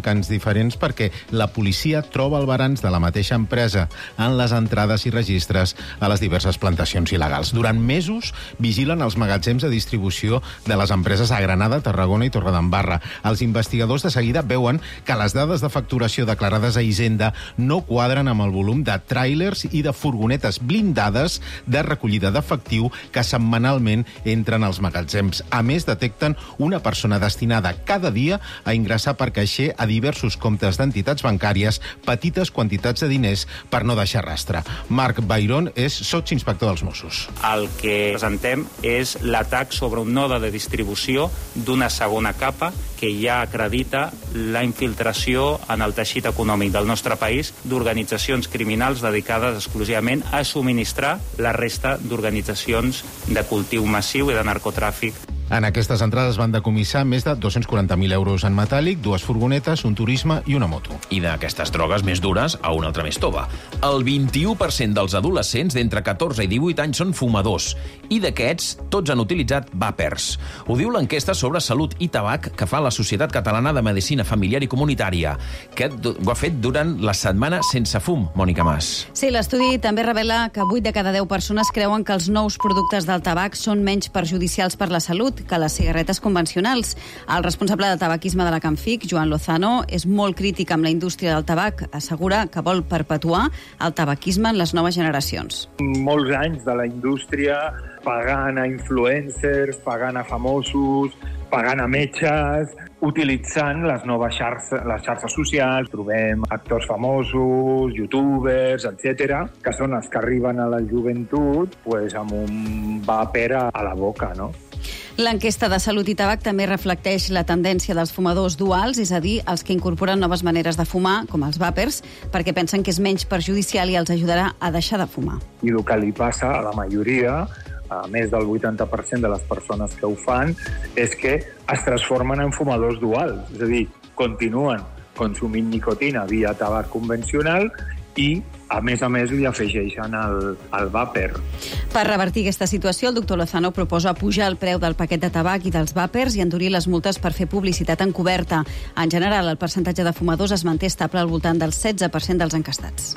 diferents perquè la policia troba el baranç de la mateixa empresa en les entrades i registres a les diverses plantacions il·legals. Durant mesos vigilen els magatzems de distribució de les empreses a Granada, Tarragona i Torredembarra. Els investigadors de seguida veuen que les dades de facturació declarades a Hisenda no quadren amb el volum de tràilers i de furgonetes blindades de recollida d'efectiu que setmanalment entren als magatzems. A més, detecten una persona destinada cada dia a ingressar per caixer a diversos comptes d'entitats bancàries petites quantitats de diners per no deixar rastre. Marc Bairón és sotsinspector dels Mossos. El que presentem és l'atac sobre un node de distribució d'una segona capa que ja acredita la infiltració en el teixit econòmic del nostre país d'organitzacions criminals dedicades exclusivament a subministrar la resta d'organitzacions de cultiu massiu i de narcotràfic. En aquestes entrades van decomissar més de 240.000 euros en metàl·lic, 2 furgonetes, un turisme i una moto. I d'aquestes drogues més dures a una altra més tova. El 21% dels adolescents d'entre 14 i 18 anys són fumadors i d'aquests tots han utilitzat vàpers. Ho diu l'enquesta sobre salut i tabac que fa la Societat Catalana de Medicina Familiar i Comunitària, que ho ha fet durant la setmana sense fum, Mònica Mas. Sí, l'estudi també revela que 8 de cada 10 persones creuen que els nous productes del tabac són menys perjudicials per la salut que les cigarretes convencionals. El responsable del tabaquisme de la Camfic, Joan Lozano, és molt crític amb la indústria del tabac. Assegura que vol perpetuar el tabaquisme en les noves generacions. Molts anys de la indústria pagant a influencers, pagant a famosos, pagant a metges, utilitzant les noves xarxes socials. Trobem actors famosos, youtubers, etc., que són els que arriben a la joventut amb un vàper a la boca, no? L'enquesta de salut i tabac també reflecteix la tendència dels fumadors duals, és a dir, els que incorporen noves maneres de fumar, com els vàpers, perquè pensen que és menys perjudicial i els ajudarà a deixar de fumar. I el que li passa a la majoria, a més del 80% de les persones que ho fan, és que es transformen en fumadors duals, és a dir, continuen consumint nicotina via tabac convencional i, a més, li afegeixen el vàper. Per revertir aquesta situació, el doctor Lozano proposa pujar el preu del paquet de tabac i dels vàpers i endurir les multes per fer publicitat encoberta. En general, el percentatge de fumadors es manté estable al voltant del 16% dels encastats.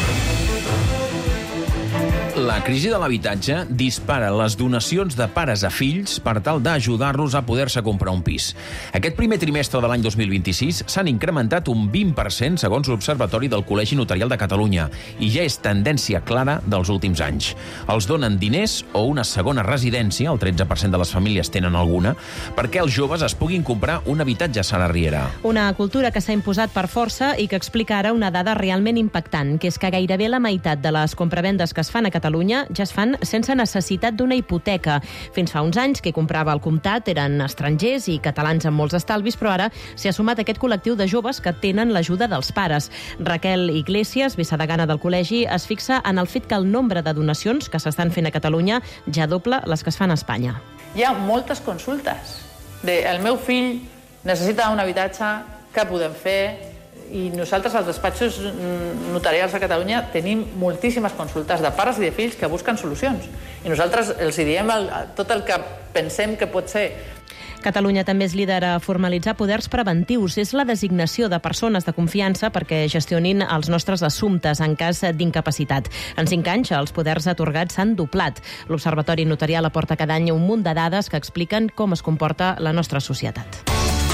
La crisi de l'habitatge dispara les donacions de pares a fills per tal d'ajudar-los a poder-se comprar un pis. Aquest primer trimestre de l'any 2026 s'han incrementat un 20% segons l'Observatori del Col·legi Notarial de Catalunya i ja és tendència clara dels últims anys. Els donen diners o una segona residència, el 13% de les famílies tenen alguna, perquè els joves es puguin comprar un habitatge, Sara Riera. Una cultura que s'ha imposat per força i que explica ara una dada realment impactant, que és que gairebé la meitat de les compravendes que es fan a Catalunya ja es fan sense necessitat d'una hipoteca. Fins fa uns anys, qui comprava al comptat eren estrangers i catalans amb molts estalvis, però ara s'hi ha sumat aquest col·lectiu de joves que tenen l'ajuda dels pares. Raquel Iglesias, vicedegana del col·legi, es fixa en el fet que el nombre de donacions que s'estan fent a Catalunya ja dobla les que es fan a Espanya. Hi ha moltes consultes. El meu fill necessita un habitatge, què podem fer? I nosaltres, als despatxos notarials a Catalunya, tenim moltíssimes consultes de pares i de fills que busquen solucions. I nosaltres els diem tot el que pensem que pot ser. Catalunya també és líder a formalitzar poders preventius. És la designació de persones de confiança perquè gestionin els nostres assumptes en cas d'incapacitat. En 5 anys, els poders atorgats s'han doblat. L'Observatori Notarial aporta cada any un munt de dades que expliquen com es comporta la nostra societat.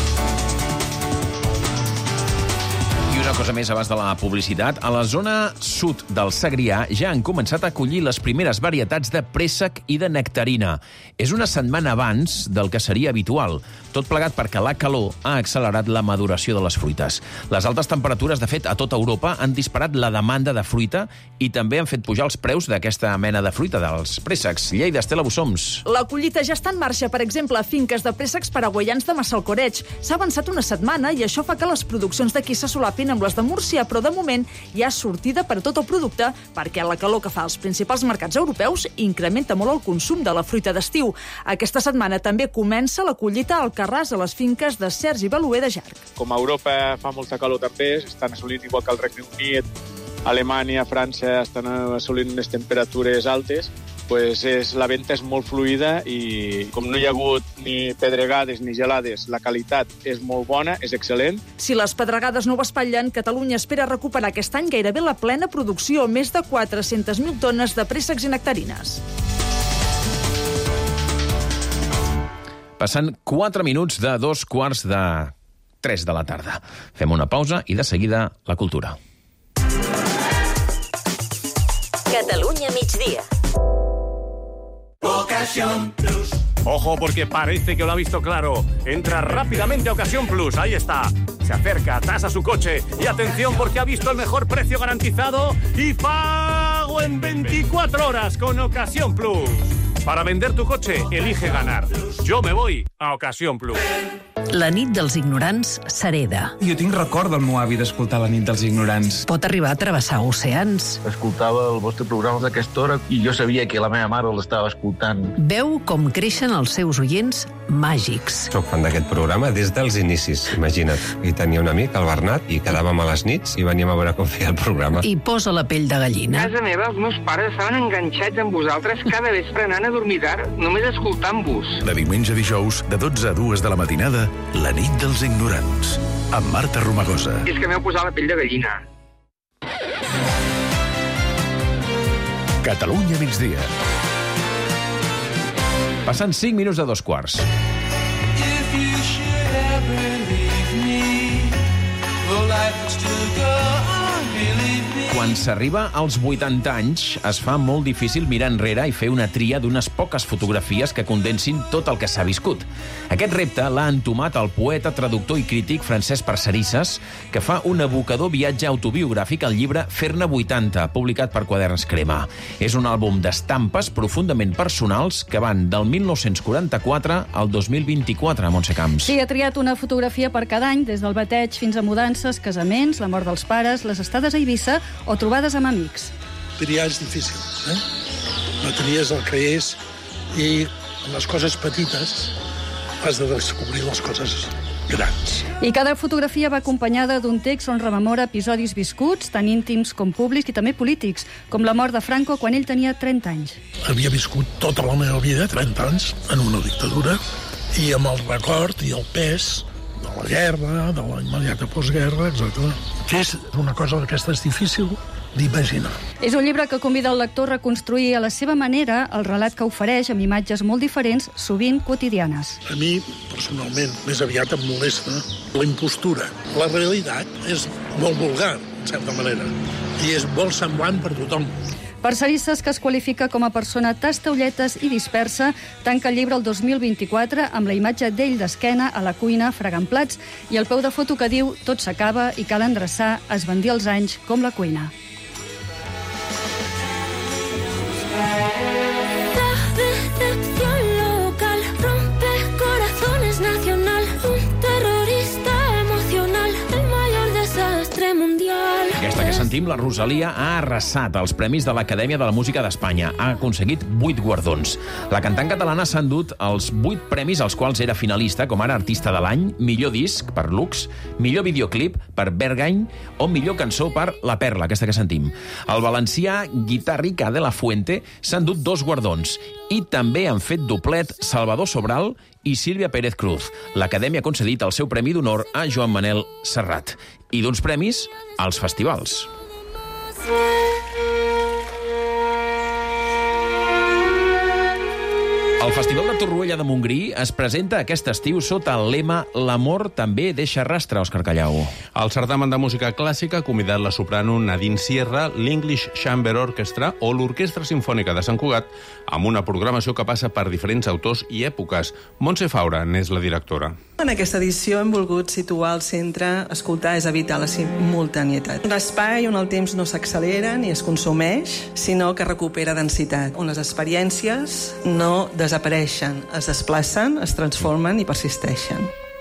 Una cosa més abans de la publicitat. A la zona sud del Segrià ja han començat a collir les primeres varietats de préssec i de nectarina. És una setmana abans del que seria habitual, tot plegat perquè la calor ha accelerat la maduració de les fruites. Les altes temperatures, de fet, a tota Europa han disparat la demanda de fruita i també han fet pujar els preus d'aquesta mena de fruita, dels préssecs. Lleida, Estela Bussoms. La collita ja està en marxa, per exemple, a finques de préssecs paraguaians de Massalcoreig. S'ha avançat una setmana i això fa que les produccions d'aquí se solapin amb les de Múrcia, però de moment hi ha sortida per a tot el producte perquè la calor que fa als principals mercats europeus incrementa molt el consum de la fruita d'estiu. Aquesta setmana també comença la collita al Carràs a les finques de Sergi Baluer de Jarc. Com a Europa fa molta calor també, estan assolint, igual que el Regne Unit, Alemanya, França, estan assolint unes temperatures altes la venda és molt fluida i com no hi ha hagut ni pedregades ni gelades, la qualitat és molt bona, és excel·lent. Si les pedregades no ho espatllen, Catalunya espera recuperar aquest any gairebé la plena producció, més de 400.000 tones de préssecs i nectarines. Passant 4 minuts de 2:45 de la tarda. Fem una pausa i de seguida la cultura. Catalunya migdia. Ocasión Plus. Ojo, porque parece que lo ha visto claro. Entra rápidamente a Ocasión Plus. Ahí está. Se acerca, tasa su coche. Y atención, porque ha visto el mejor precio garantizado y pago en 24 horas con Ocasión Plus. Para vender tu coche, elige ganar. Yo me voy a Ocasión Plus. La nit dels ignorants s'hereda. Jo tinc record del meu avi d'escoltar La nit dels ignorants. Pot arribar a travessar oceans. Escoltava el vostre programa d'aquesta hora i jo sabia que la meva mare l'estava escoltant. Veu com creixen els seus oients màgics. Soc fan d'aquest programa des dels inicis, imagina't. I tenia un amic, el Bernat, i quedàvem a les nits i veníem a veure com feia el programa. I posa la pell de gallina. A casa meva, els meus pares estaven enganxats amb vosaltres cada vespre anant a dormir tard, només escoltant-vos. De diumenge a dijous, de 12 a 2 de la matinada, La nit dels ignorants, amb Marta Romagosa. És que m'heu posat la pell de gallina. Catalunya migdia. Passant 5 minuts de 2:15. If you should ever leave me, well, life would still go on, believe me. Quan s'arriba als 80 anys, es fa molt difícil mirar enrere i fer una tria d'unes poques fotografies que condensin tot el que s'ha viscut. Aquest repte l'ha entomat el poeta, traductor i crític Francesc Parcerisses, que fa un evocador viatge autobiogràfic al llibre Fer-ne 80, publicat per Quaderns Crema. És un àlbum d'estampes profundament personals que van del 1944 al 2024, Montse Camps. Sí, ha triat una fotografia per cada any, des del bateig fins a mudances, casaments, la mort dels pares, les estades a Eivissa o trobades amb amics. Triar és difícil, No tries el que és i amb les coses petites has de descobrir les coses grans. I cada fotografia va acompanyada d'un text on rememora episodis viscuts, tant íntims com públics i també polítics, com la mort de Franco quan ell tenia 30 anys. Havia viscut tota la meva vida, 30 anys, en una dictadura, i amb el record i el pes de la guerra, de la immediata postguerra, etc. Que és una cosa d'aquestes difícil d'imaginar. És un llibre que convida el lector a reconstruir a la seva manera el relat que ofereix amb imatges molt diferents, sovint quotidianes. A mi, personalment, més aviat em molesta la impostura. La realitat és molt vulgar, en certa manera, i és molt semblant per tothom. Parcerisses, que es qualifica com a persona tastaolletes i dispersa, tanca el llibre el 2024 amb la imatge d'ell d'esquena a la cuina fregant plats i el peu de foto que diu «Tot s'acaba i cal endreçar, esbandir els anys com la cuina». Aquesta que sentim, la Rosalia, ha arrasat els Premis de l'Acadèmia de la Música d'Espanya. Ha aconseguit 8 guardons. La cantant catalana s'ha endut els 8 premis als quals era finalista, com ara Artista de l'Any, Millor Disc per Lux, Millor Videoclip per Berghain o Millor Cançó per La Perla, aquesta que sentim. El valencià Guitarrica de la Fuente s'ha endut 2 guardons i també han fet doblet Salvador Sobral i Sílvia Pérez Cruz. L'Acadèmia ha concedit el seu Premi d'Honor a Joan Manel Serrat. I d'uns premis als festivals. El Festival de Torroella de Montgrí es presenta aquest estiu sota el lema «L'amor també deixa rastre», Òscar Callau. El certamen de música clàssica ha convidat la soprano Nadine Sierra, l'English Chamber Orchestra o l'Orquestra Simfònica de Sant Cugat amb una programació que passa per diferents autors i èpoques. Montse Faura n'és la directora. En aquesta edició hem volgut situar al centre escoltar és evitar la simultanietat. Un espai on el temps no s'accelera ni es consumeix, sinó que recupera densitat, on les experiències no desapareixen, es desplacen, es transformen i persisteixen.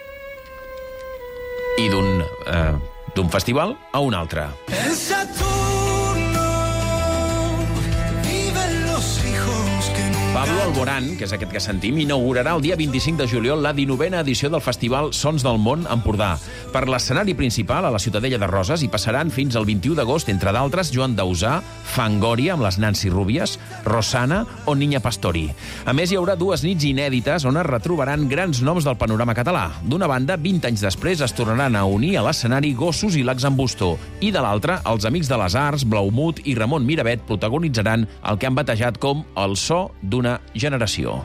I d'un festival a un altre. En Saturno viven los hijos que nunca Pablo Alborán, que és aquest que sentim, inaugurarà el dia 25 de juliol la 19a edició del Festival Sons del Món Empordà. Per l'escenari principal, a la Ciutadella de Roses, hi passaran fins al 21 d'agost, entre d'altres, Joan Dausà, Fangoria, amb les Nancy Rúbies, Rosana o Niña Pastori. A més, hi haurà 2 nits inèdites on es retrobaran grans noms del panorama català. D'una banda, 20 anys després es tornaran a unir a l'escenari Gossos i Laxambusto, i de l'altra, els Amics de les Arts, Blaumut i Ramon Miravet protagonitzaran el que han batejat com el so d'una generació.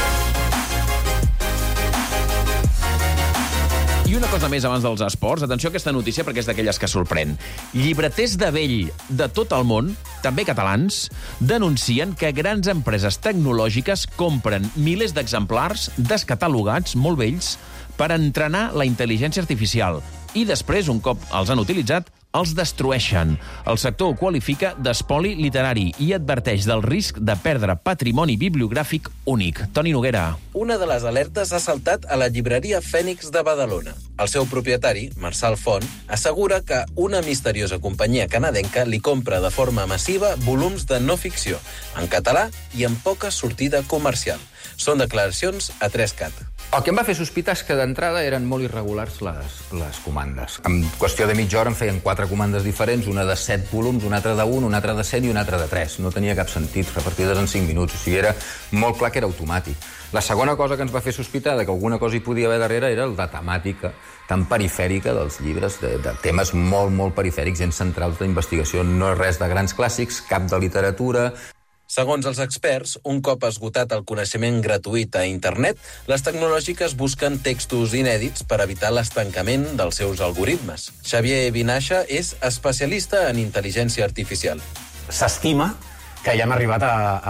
I una cosa més abans dels esports. Atenció a aquesta notícia perquè és d'aquelles que sorprèn. Llibreters de vell de tot el món, també catalans, denuncien que grans empreses tecnològiques compren milers d'exemplars descatalogats, molt vells, per entrenar la intel·ligència artificial. I després, un cop els han utilitzat, els destrueixen. El sector ho qualifica d'espoli literari i adverteix del risc de perdre patrimoni bibliogràfic únic. Toni Noguera. Una de les alertes ha saltat a la llibreria Fènix de Badalona. El seu propietari, Marçal Font, assegura que una misteriosa companyia canadenca li compra de forma massiva volums de no ficció, en català i amb poca sortida comercial. Són declaracions a 3CAT. El que em va fer sospitar és que d'entrada eren molt irregulars les comandes. En qüestió de mitja hora em feien 4 comandes diferents, una de 7 volums, una altra de 1, una altra de 7 i una altra de 3. No tenia cap sentit, repartides en 5 minuts. O sigui, era molt clar que era automàtic. La segona cosa que ens va fer sospitar de que alguna cosa hi podia haver darrere era el de temàtica tan perifèrica dels llibres, de temes molt, molt perifèrics, gens centrals d'investigació. No és res de grans clàssics, cap de literatura. Segons els experts, un cop esgotat el coneixement gratuït a internet, les tecnològiques busquen textos inèdits per evitar l'estancament dels seus algoritmes. Xavier Vinaixa és especialista en intel·ligència artificial. S'estima que ja hem arribat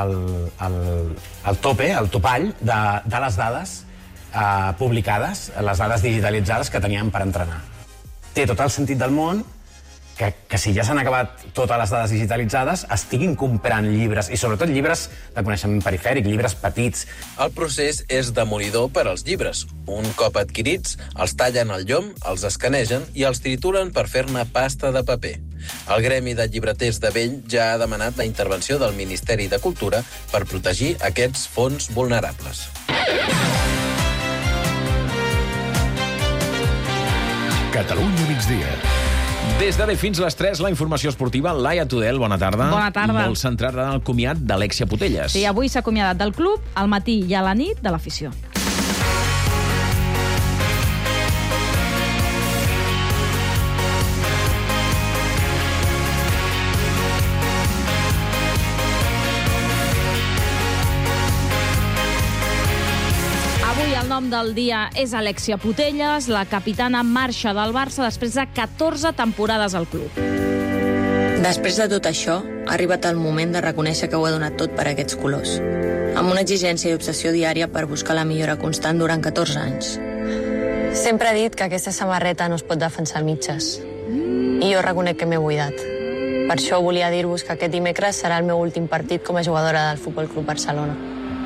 al tope, al topall de les dades publicades, les dades digitalitzades que teníem per entrenar. Té tot el sentit del món que si ja s'han acabat totes les dades digitalitzades, estiguin comprant llibres, i sobretot llibres de coneixement perifèric, llibres petits. El procés és demolidor per als llibres. Un cop adquirits, els tallen al llom, els escanegen i els trituren per fer-ne pasta de paper. El Gremi de Llibreters de Vell ja ha demanat la intervenció del Ministeri de Cultura per protegir aquests fons vulnerables. Catalunya migdia. Des d'ara fins les 3, la informació esportiva. Laia Tudel, bona tarda. Bona tarda. Molt centrada en el comiat d'Alexia Putellas. Sí, avui s'ha acomiadat del club al matí i a la nit de l'afició. El nom del dia és Alexia Putellas. La capitana marxa del Barça després de 14 temporades al club. Després de tot això, ha arribat el moment de reconèixer que ho he donat tot per aquests colors, amb una exigència i obsessió diària per buscar la millora constant durant 14 anys. Sempre he dit que aquesta samarreta no es pot defensar a mitges, i jo reconec que m'he buidat. Per això volia dir-vos que aquest dimecres serà el meu últim partit com a jugadora del Futbol Club Barcelona.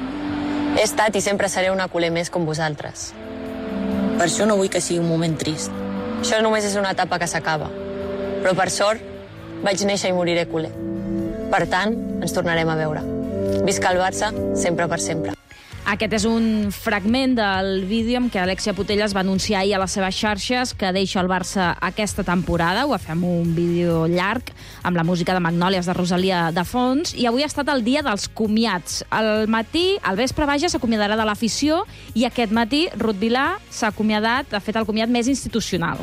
He estat i sempre seré una culer més com vosaltres. Per això no vull que sigui un moment trist. Això només és una etapa que s'acaba. Però per sort, vaig néixer i moriré culer. Per tant, ens tornarem a veure. Visca el Barça, sempre per sempre. Aquest és un fragment del vídeo amb què Alexia Putellas va anunciar ahir a les seves xarxes que deixa el Barça aquesta temporada. Ho va fer amb un vídeo llarg, amb la música de Magnòlies de Rosalia de fons, i avui ha estat el dia dels comiats. Al matí, al vespre, vaja, s'acomiadarà de l'afició, i aquest matí Ruth Vilà s'ha acomiadat, ha fet el comiat més institucional.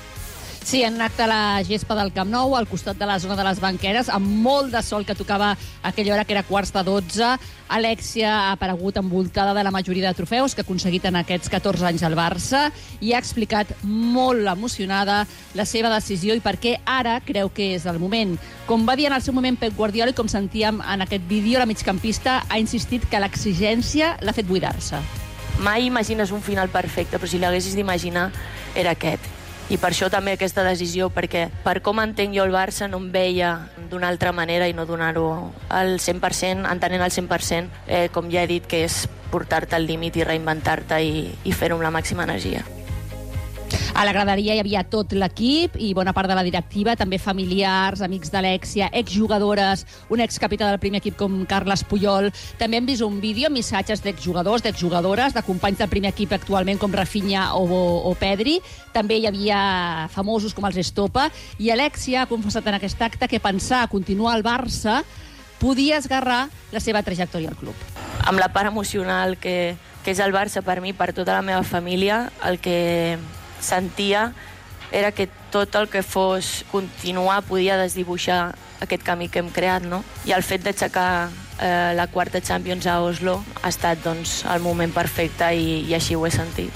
Sí, en un acte a la gespa del Camp Nou, al costat de la zona de les banqueres, amb molt de sol que tocava a aquella hora, que era 11:15. Alexia ha aparegut envoltada de la majoria de trofeus que ha aconseguit en aquests 14 anys al Barça i ha explicat molt emocionada la seva decisió i per què ara creu que és el moment. Com va dir en el seu moment Pep Guardiola i com sentíem en aquest vídeo, la migcampista ha insistit que l'exigència l'ha fet buidar-se. Mai imagines un final perfecte, però si l'haguessis d'imaginar era aquest. I per això també aquesta decisió, perquè per com entenc jo el Barça no em veia d'una altra manera i no donar-ho al 100%, entenent al 100%, com ja he dit, que és portar-te al límit i reinventar-te i fer-ho amb la màxima energia. A la graderia hi havia tot l'equip i bona part de la directiva, també familiars, amics d'Alexia, exjugadores, un excapità del primer equip com Carles Puyol. També hem vist un vídeo amb missatges d'exjugadors, d'exjugadores, de companys del primer equip actualment com Rafinha o Pedri. També hi havia famosos com els Estopa. I Alexia ha confessat en aquest acte que pensar continuar al Barça podia esgarrar la seva trajectòria al club. Amb la part emocional que és el Barça per mi, per tota la meva família, el que sentia era que tot el que fos continuar podia desdibuixar aquest camí que hem creat, no? I el fet d'aixecar la quarta Champions a Oslo ha estat doncs, el moment perfecte i així ho he sentit.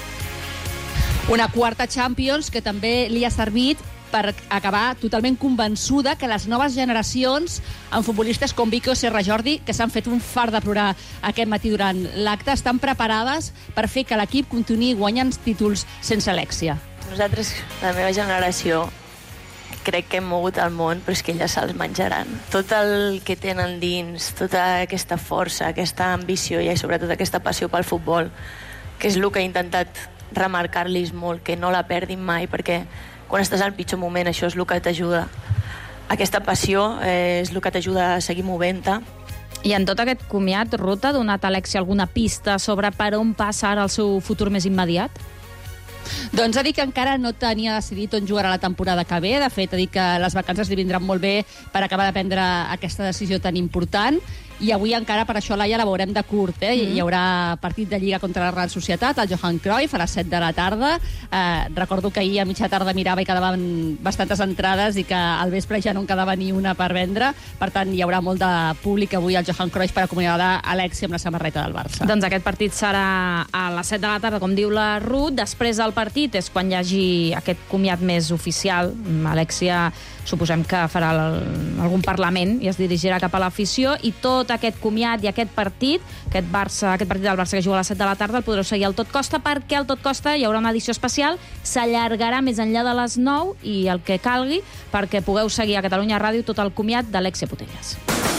Una quarta Champions que també li ha servit per acabar totalment convençuda que les noves generacions, amb futbolistes com Vico o Serra Jordi, que s'han fet un fart de plorar aquest matí durant l'acte, estan preparades per fer que l'equip continuï guanyant títols sense Alexia. Nosaltres, la meva generació, crec que hem mogut el món, però és que ja se'ls menjaran. Tot el que tenen dins, tota aquesta força, aquesta ambició i sobretot aquesta passió pel futbol, que és el que he intentat remarcar-los molt, que no la perdin mai, perquè quan estàs al pitjor moment això és el que t'ajuda. Aquesta passió és el que t'ajuda a seguir movent-te. I en tot aquest comiat, Ruth, ha donat a Alexia alguna pista sobre per on passa ara el seu futur més immediat? Doncs ha dit que encara no tenia decidit on jugarà la temporada que ve. De fet, ha dit que les vacances li vindran molt bé per acabar de prendre aquesta decisió tan important. I avui encara, per això, Laia, la veurem de curt. Hi haurà partit de Lliga contra la Real Societat, al Johan Cruyff, a les 7 de la tarda. Recordo que ahir a mitja tarda mirava i quedaven bastantes entrades i que al vespre ja no en quedava ni una per vendre. Per tant, hi haurà molt de públic avui al Johan Cruyff per acomiadar Alexia amb la samarreta del Barça. Doncs aquest partit serà a les 7 de la tarda, com diu la Ruth. Després del partit és quan hi hagi aquest comiat més oficial. Alexia suposem que farà algun parlament i es dirigirà cap a l'afició, i tot aquest comiat i aquest partit del Barça que juga a les 7 de la tarda el podreu seguir al Tot Costa, perquè al Tot Costa hi haurà una edició especial, s'allargarà més enllà de les 9 i el que calgui perquè pugueu seguir a Catalunya Ràdio tot el comiat d'Alexia Putellas.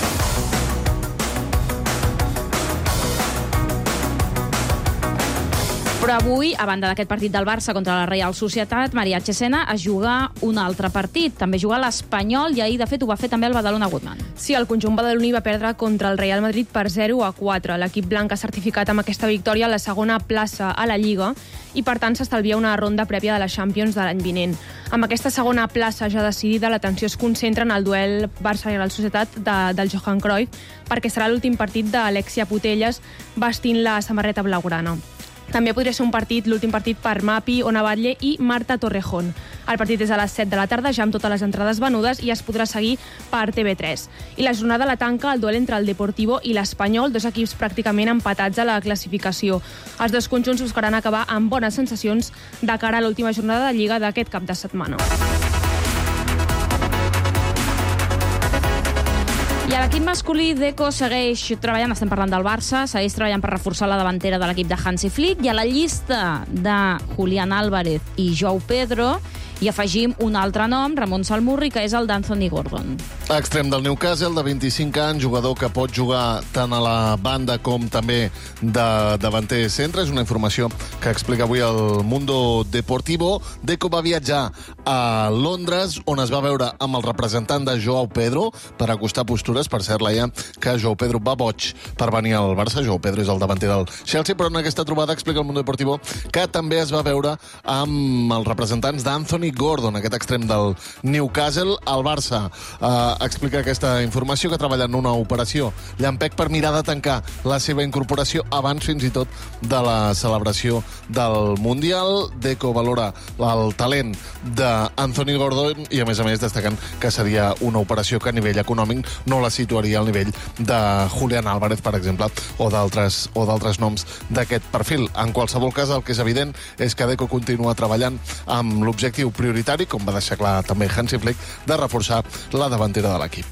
Però avui, a banda d'aquest partit del Barça contra la Real Societat, Maria Chesena es juga un altre partit. També juga l'Espanyol i ahir, de fet, ho va fer també el Badalona Goodman. Sí, el conjunt badaloní va perdre contra el Real Madrid per 0-4. L'equip blanc ha certificat amb aquesta victòria la segona plaça a la Lliga i, per tant, s'estalvia una ronda prèvia de la Champions de l'any vinent. Amb aquesta segona plaça ja decidida, l'atenció es concentra en el duel Barça-Real Societat del Johan Cruyff, perquè serà l'últim partit d'Alexia Putellas vestint la samarreta blaugrana. També podria ser l'últim partit per Mapi, Ona Batlle i Marta Torrejón. El partit és a les 7 de la tarda, ja amb totes les entrades venudes, i es podrà seguir per TV3. I la jornada la tanca el duel entre el Deportivo i l'Espanyol, dos equips pràcticament empatats a la classificació. Els dos conjunts buscaran acabar amb bones sensacions de cara a l'última jornada de Lliga d'aquest cap de setmana. I l'equip masculí Deco segueix treballant, estem parlant del Barça, segueix treballant per reforçar la davantera de l'equip de Hansi Flick, i a la llista de Julián Álvarez i Joao Pedro hi afegim un altre nom, Ramon Salmurri, que és el d'Anthony Gordon. Extrem del Newcastle, de 25 anys, jugador que pot jugar tant a la banda com també de davanter centre. És una informació que explica avui el Mundo Deportivo. Deco va viatjar a Londres, on es va veure amb el representant de Joao Pedro per acostar postures. Per cert, Laia, que Joao Pedro va boig per venir al Barça. Joao Pedro és el davanter del Chelsea, però en aquesta trobada explica el Mundo Deportivo que també es va veure amb els representants d'Anthony Gordon, aquest extrem del Newcastle. El Barça explica aquesta informació, que treballa en una operació llampec per mirar de tancar la seva incorporació abans fins i tot de la celebració del Mundial. Deco valora el talent d'Anthony Gordon i, a més, destacant que seria una operació que a nivell econòmic no la situaria al nivell de Julián Álvarez, per exemple, o d'altres noms d'aquest perfil. En qualsevol cas, el que és evident és que Deco continua treballant amb l'objectiu prioritari, com va deixar clar també Hansi Flick, de reforçar la davantera de l'equip.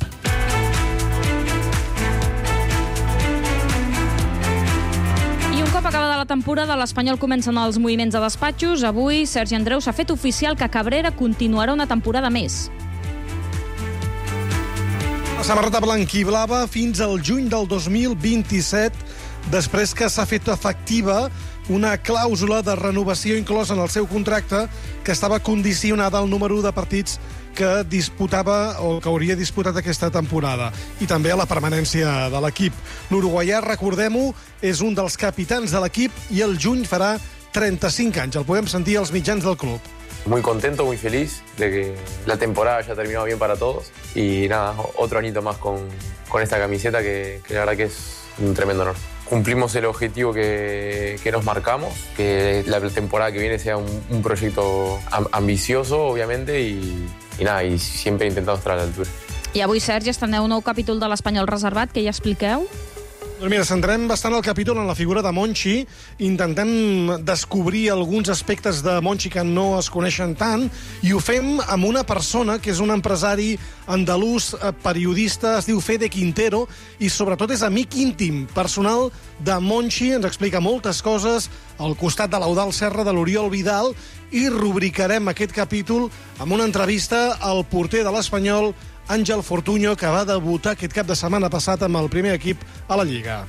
I un cop acabada la temporada, l'Espanyol comencen els moviments de despatxos. Avui, Sergi Andreu s'ha fet oficial que Cabrera continuarà una temporada més. La samarreta blanc-i-blava fins al juny del 2027, després que s'ha fet efectiva una clàusula de renovació inclosa en el seu contracte que estava condicionada al número de partits que disputava o que hauria disputat aquesta temporada, i també a la permanència de l'equip. L'uruguaià, recordem-ho, és un dels capitans de l'equip i el juny farà 35 anys. El podem sentir als mitjans del club. Muy contento, muy feliz de que la temporada haya terminado bien para todos y nada, otro añito más con esta camiseta que la verdad que es un tremendo honor. Cumplimos el objetivo que nos marcamos, que la temporada que viene sea un proyecto ambicioso, obviamente, y nada, y siempre intentando estar a la altura. I avui, Sergi, estreneu un nou capítol de l'Espanyol Reservat, que ja expliqueu. Doncs mira, centrem bastant el capítol en la figura de Monchi, intentem descobrir alguns aspectes de Monchi que no es coneixen tant, i ho fem amb una persona que és un empresari andalús, periodista, es diu Fede Quintero, i sobretot és amic íntim, personal de Monchi, ens explica moltes coses al costat de l'Eudald Serra, de l'Oriol Vidal, i rubricarem aquest capítol amb una entrevista al porter de l'Espanyol, Àngel Fortuño, que va debutar aquest cap de setmana passat amb el primer equip a la Lliga.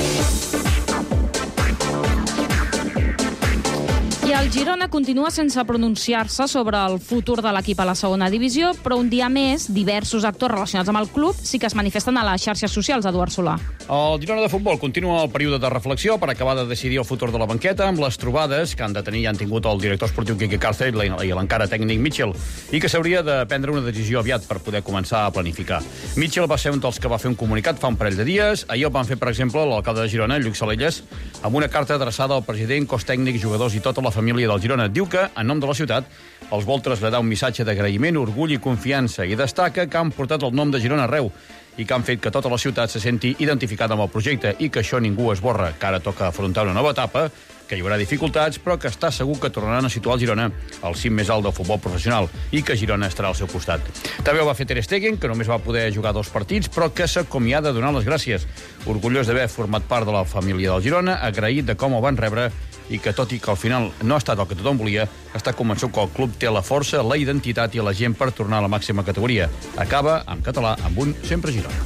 I el Girona continua sense pronunciar-se sobre el futur de l'equip a la segona divisió, però un dia més, diversos actors relacionats amb el club sí que es manifesten a les xarxes socials, Eduard Solà. El Girona de futbol continua el període de reflexió per acabar de decidir el futur de la banqueta amb les trobades que han de tenir i han tingut el director esportiu Quique Cárcel i l'encara tècnic Mitchell, i que s'hauria de prendre una decisió aviat per poder començar a planificar. Mitchell va ser un dels que va fer un comunicat fa un parell de dies. Ahir el van fer, per exemple, l'alcalde de Girona, Lluc Salelles, amb una carta adreçada al president, cos tècnic, jugadors i tota la família del Girona. Diu que, en nom de la ciutat, els vol traslladar un missatge d'agraïment, orgull i confiança, i destaca que han portat el nom de Girona arreu i que han fet que tota la ciutat se senti identificada amb el projecte i que això ningú esborra, que ara toca afrontar una nova etapa, que hi haurà dificultats, però que està segur que tornaran a situar el Girona al cim més alt del futbol professional i que Girona estarà al seu costat. També ho va fer Ter Stegen, que només va poder jugar 2 partits, però que s'acomiada de donar les gràcies. Orgullós d'haver format part de la família del Girona, agraït de com ho van rebre i que, tot i que al final no ha estat el que tothom volia, està convençut que el club té la força, la identitat i la gent per tornar a la màxima categoria. Acaba, en català, amb un Sempre Girona.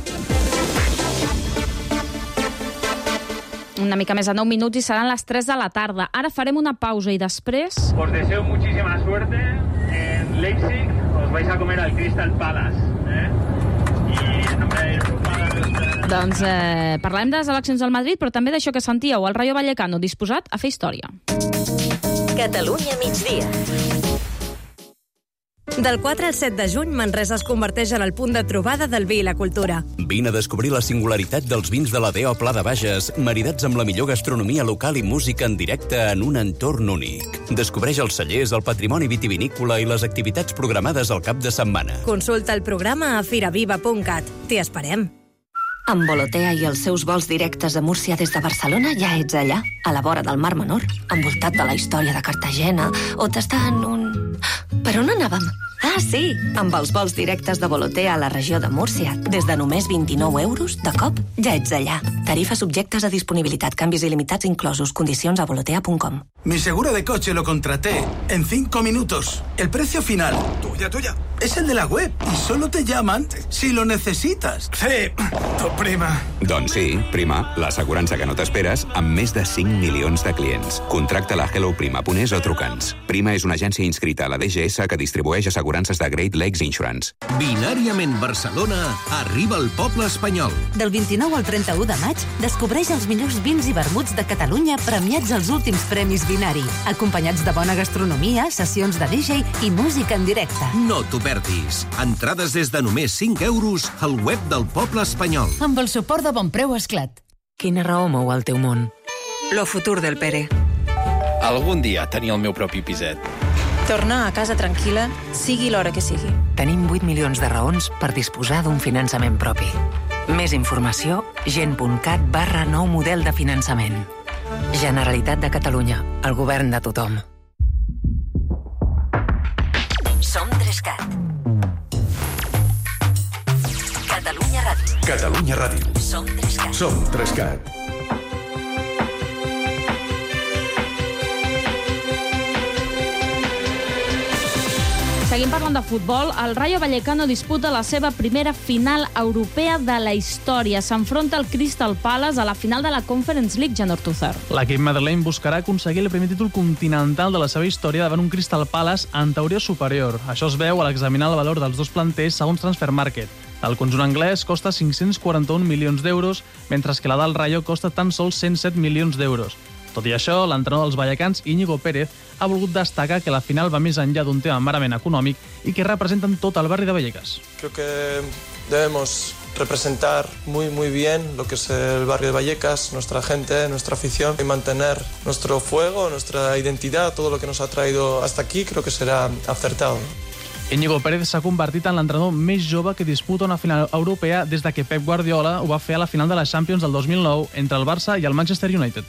Una mica més de 9 minuts i seran les 3 de la tarda. Ara farem una pausa i després... Os deseo muchísima suerte en Leipzig. Os vais a comer al Crystal Palace. Doncs parlem de les eleccions del Madrid, però també d'això que sentíeu, el Rayo Vallecano disposat a fer història. Catalunya migdia. Del 4 al 7 de juny, Manresa es converteix en el punt de trobada del vi i la cultura. Vine a descobrir la singularitat dels vins de la DO Pla de Bages, maridats amb la millor gastronomia local i música en directe en un entorn únic. Descobreix els cellers, el patrimoni vitivinícola i les activitats programades al cap de setmana. Consulta el programa a firaviva.cat. T'hi esperem. Amb Volotea i els seus vols directes a Múrcia des de Barcelona ja ets allà, a la vora del Mar Menor, envoltat de la història de Cartagena, o tastant un... Per on anàvem? Ah, sí! Amb els vols directes de Volotea a la regió de Múrcia, des de només 29 euros, de cop, ja ets allà. Tarifes subjectes a disponibilitat, canvis il·limitats inclosos, condicions a volotea.com. Mi seguro de coche lo contraté en 5 minutos. El precio final, tuya, es el de la web y solo te llaman si lo necesitas. Sí, tu prima. Doncs sí, Prima, l'assegurança que no t'esperes amb més de 5 milions de clients. Contracta-la a helloprima.es o truca'ns. Prima és una agència inscrita a la DGS que distribueix assegurances de Great Lakes Insurance. Binàriament Barcelona arriba al poble espanyol. Del 29 al 31 de maig, descobreix els millors vins i vermuts de Catalunya premiats als últims premis Binari, acompanyats de bona gastronomia, sessions de DJ i música en directe. No t'ho perdis. Entrades des de només 5 euros al web del poble espanyol. Amb el suport de Bonpreu Esclat. Quina raó mou el teu món? Lo futur del Pere. Algun dia tenir el meu propi piset. Tornar a casa tranquil·la, sigui l'hora que sigui. Tenim 8 milions de raons per disposar d'un finançament propi. Més informació, gent.cat/nou model de finançament. Generalitat de Catalunya, el govern de tothom. Som 3CAT. Catalunya Ràdio. Catalunya Ràdio. Som 3CAT. Som 3CAT. Seguim Seguim parlant de futbol. El Rayo Vallecano disputa la seva primera final europea de la història. S'enfronta al Crystal Palace a la final de la Conference League, Jan Ortúzar. L'equip madrileny buscarà aconseguir el primer títol continental de la seva història davant un Crystal Palace en teoria superior. Això es veu a l'examinar el valor dels dos planters segons Transfermarkt. El conjunt anglès costa 541 milions d'euros, mentre que la del Rayo costa tan sols 107 milions d'euros. Tot i això, l'entrenador dels vallecans, Íñigo Pérez, ha volgut destacar que la final va més enllà d'un tema merament econòmic i que representen tot el barri de Vallecas. Creo que debemos representar muy bien lo que es el barrio de Vallecas, nuestra gente, nuestra afición, y mantener nuestro fuego, nuestra identidad, todo lo que nos ha traído hasta aquí, creo que será acertado. Íñigo Pérez s'ha convertit en l'entrenador més jove que disputa una final europea des de que Pep Guardiola ho va fer a la final de la Champions del 2009 entre el Barça i el Manchester United.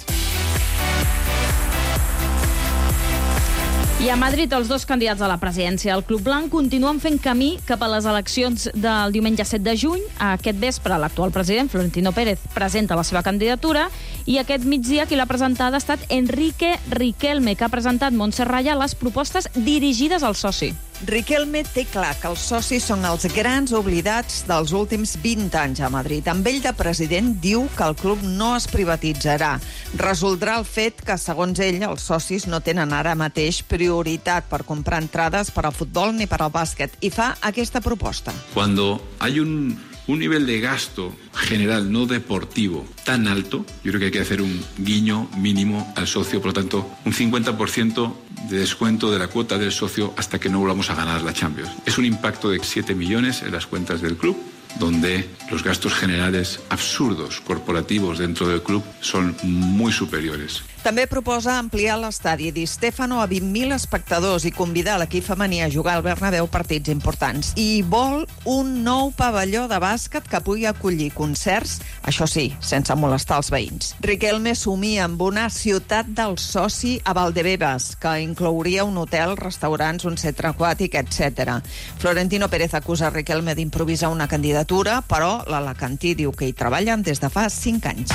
I a Madrid, els dos candidats a la presidència del Club Blanc continuen fent camí cap a les eleccions del diumenge 7 de juny. Aquest vespre, l'actual president, Florentino Pérez, presenta la seva candidatura i aquest migdia qui l'ha presentada ha estat Enrique Riquelme, que ha presentat Montse Raya les propostes dirigides al soci. Riquelme té clar que els socis són els grans oblidats dels últims 20 anys a Madrid. Amb ell de president diu que el club no es privatitzarà. Resoldrà el fet que, segons ell, els socis no tenen ara mateix prioritat per comprar entrades per al futbol ni per al bàsquet. I fa aquesta proposta. Cuando hay un nivel de gasto general no deportivo tan alto, yo creo que hay que hacer un guiño mínimo al socio, por lo tanto, un 50% de descuento de la cuota del socio hasta que no volvamos a ganar la Champions. Es un impacto de 7 millones en las cuentas del club, donde los gastos generales absurdos corporativos dentro del club son muy superiores. També proposa ampliar l'estadi Di Stéfano a 20.000 espectadors i convidar l'equip femení a jugar al Bernabéu partits importants. I vol un nou pavelló de bàsquet que pugui acollir concerts, això sí, sense molestar els veïns. Riquelme somia amb una ciutat del soci a Valdebebas, que inclouria un hotel, restaurants, un centre aquàtic, etc. Florentino Pérez acusa Riquelme d'improvisar una candidatura, però l'alacantí diu que hi treballen des de fa 5 anys.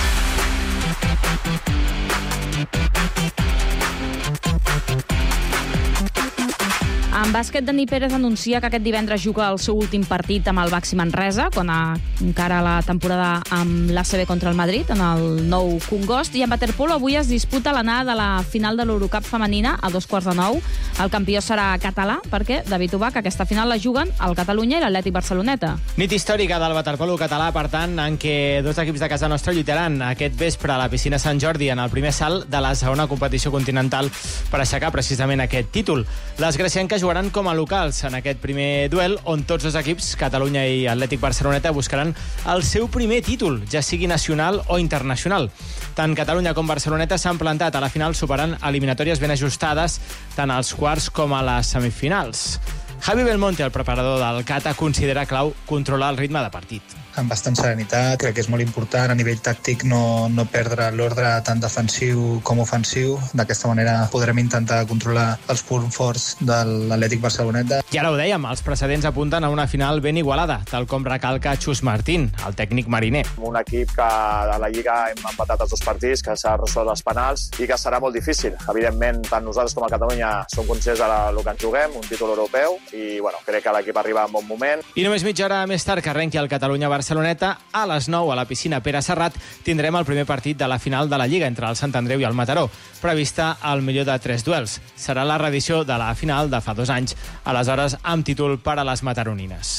En bàsquet, Dani Pérez anuncia que aquest divendres juga el seu últim partit amb el Baxi Manresa, quan encara la temporada amb l'ACB contra el Madrid, en el nou Congost. I en waterpolo avui es disputa l'anada de la final de l'Eurocup femenina a 8:45. El campió serà català, perquè, David Ubach, aquesta final la juguen el Catalunya i l'Atlètic Barceloneta. Nit històrica del waterpolo català, per tant, en què dos equips de casa nostra lluitaran aquest vespre a la piscina Sant Jordi en el primer salt de la segona competició continental per aixecar precisament aquest títol. Les gracienques jugaran com a locals en aquest primer duel, on tots dos equips, Catalunya i Atlètic Barceloneta, buscaran el seu primer títol, ja sigui nacional o internacional. Tant Catalunya com Barceloneta s'han plantat a la final superant eliminatòries ben ajustades tant als quarts com a les semifinals. Javi Belmonte, el preparador del Cata, considera clau controlar el ritme de partit. Amb bastant serenitat, crec que és molt important a nivell tàctic no perdre l'ordre tant defensiu com ofensiu. D'aquesta manera podrem intentar controlar els punts forts de l'Atlètic Barceloneta. I ara ho dèiem, els precedents apunten a una final ben igualada, tal com recalca Xus Martín, el tècnic mariner. Un equip que a la Lliga hem empatat els dos partits, que s'ha resolt els penals i que serà molt difícil. Evidentment, tant nosaltres com a Catalunya som conscients del que ens juguem, un títol europeu, i crec que l'equip arriba en bon moment. I només mitja hora més tard que arrenqui el Catalunya-Barceloneta, a les 9 a la piscina Pere Serrat tindrem el primer partit de la final de la Lliga entre el Sant Andreu i el Mataró, prevista al millor de 3 duels. Serà la reedició de la final de fa 2 anys, aleshores amb títol per a les mataronines.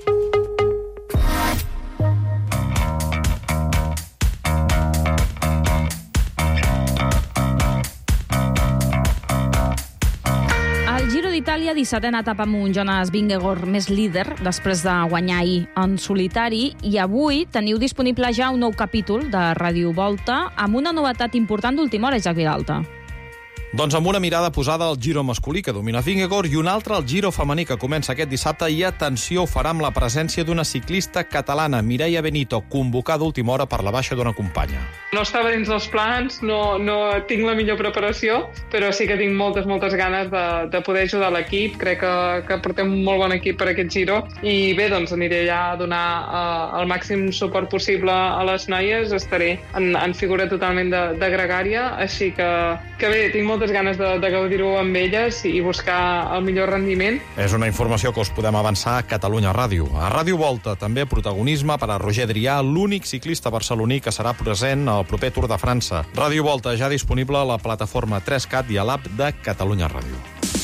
Itàlia, 17a etapa amb un Jonas Vingegaard més líder després de guanyar ahir en solitari, i avui teniu disponible ja un nou capítol de Ràdio Volta amb una novetat important d'última hora, Isaac Vilalta. Doncs amb una mirada posada al Giro masculí, que domina Vingegaard, i una altra al Giro femení, que comença aquest dissabte, i atenció, ho farà amb la presència d'una ciclista catalana, Mireia Benito, convocada a última hora per la baixa d'una companya. No estava dins dels plans, no tinc la millor preparació, però sí que tinc moltes ganes de poder ajudar l'equip. Crec que portem un molt bon equip per aquest Giro, i bé, doncs aniré allà a donar el màxim suport possible a les noies. Estaré en figura totalment de gregària, així que bé, tinc moltes moltes ganes de gaudir-ho amb elles i buscar el millor rendiment. És una informació que us podem avançar a Catalunya Ràdio. A Ràdio Volta, també protagonisme per a Roger Adrià, l'únic ciclista barceloní que serà present al proper Tour de França. Ràdio Volta ja disponible a la plataforma 3CAT i a l'app de Catalunya Ràdio.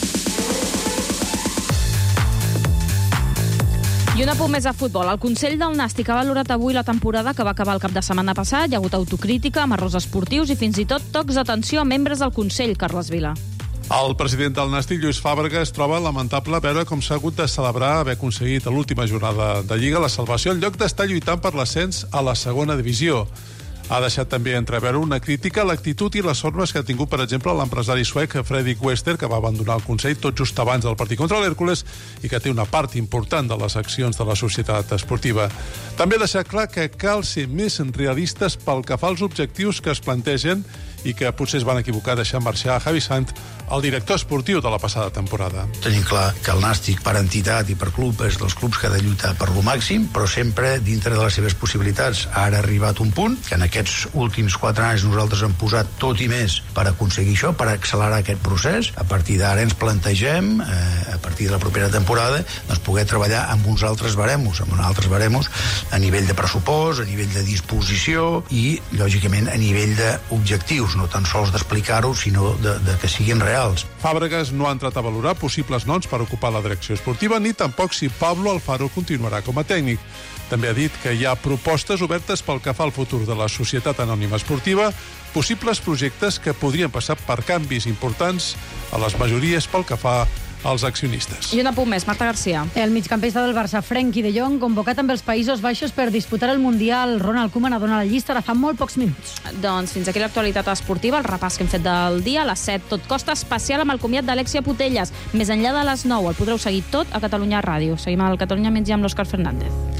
I un apunt més a futbol. El Consell del Nàstic ha valorat avui la temporada que va acabar el cap de setmana passat. Hi ha hagut autocrítica amb errors esportius i fins i tot tocs d'atenció a membres del Consell, Carles Vila. El president del Nàstic, Lluís Fàbrega, es troba lamentable veure com s'ha hagut de celebrar haver aconseguit a l'última jornada de Lliga la salvació en lloc d'estar lluitant per l'ascens a la segona divisió. Ha deixat també entreveure una crítica a l'actitud i les formes que ha tingut, per exemple, l'empresari suec Fredrik Wester, que va abandonar el Consell tot just abans del partit contra l'Hèrcules i que té una part important de les accions de la societat esportiva. També ha deixat clar que cal ser més realistes pel que fa als objectius que es plantegen i que potser es van equivocar deixant marxar a Javi Sant, el director esportiu de la passada temporada. Tenim clar que el Nàstic, per entitat i per club, és dels clubs que ha de lluitar per lo màxim, però sempre dintre de les seves possibilitats. Ara ha arribat un punt que en aquests últims 4 anys nosaltres hem posat tot i més per aconseguir això, per accelerar aquest procés. A partir d'ara ens plantegem, a partir de la propera temporada, doncs poder treballar amb uns altres baremos, a nivell de pressupost, a nivell de disposició i, lògicament, a nivell d'objectius, no tan sols d'explicar-ho, sinó de que siguin reals. Fàbregas no ha entrat a valorar possibles noms per ocupar la direcció esportiva, ni tampoc si Pablo Alfaro continuarà com a tècnic. També ha dit que hi ha propostes obertes pel que fa al futur de la Societat Anònima Esportiva, possibles projectes que podrien passar per canvis importants a les majories pel que fa als accionistes. I un apunt més, Marta Garcia. El migcampista del Barça, Frenkie de Jong, convocat amb els Països Baixos per disputar el Mundial. Ronald Koeman ha donat la llista de fa molt pocs minuts. Doncs fins aquí l'actualitat esportiva, el repàs que hem fet del dia. A les 7, tot costa especial amb el comiat d'Alexia Putelles. Més enllà de les 9, el podreu seguir tot a Catalunya Ràdio. Seguim al Catalunya Migdia amb l'Òscar Fernández.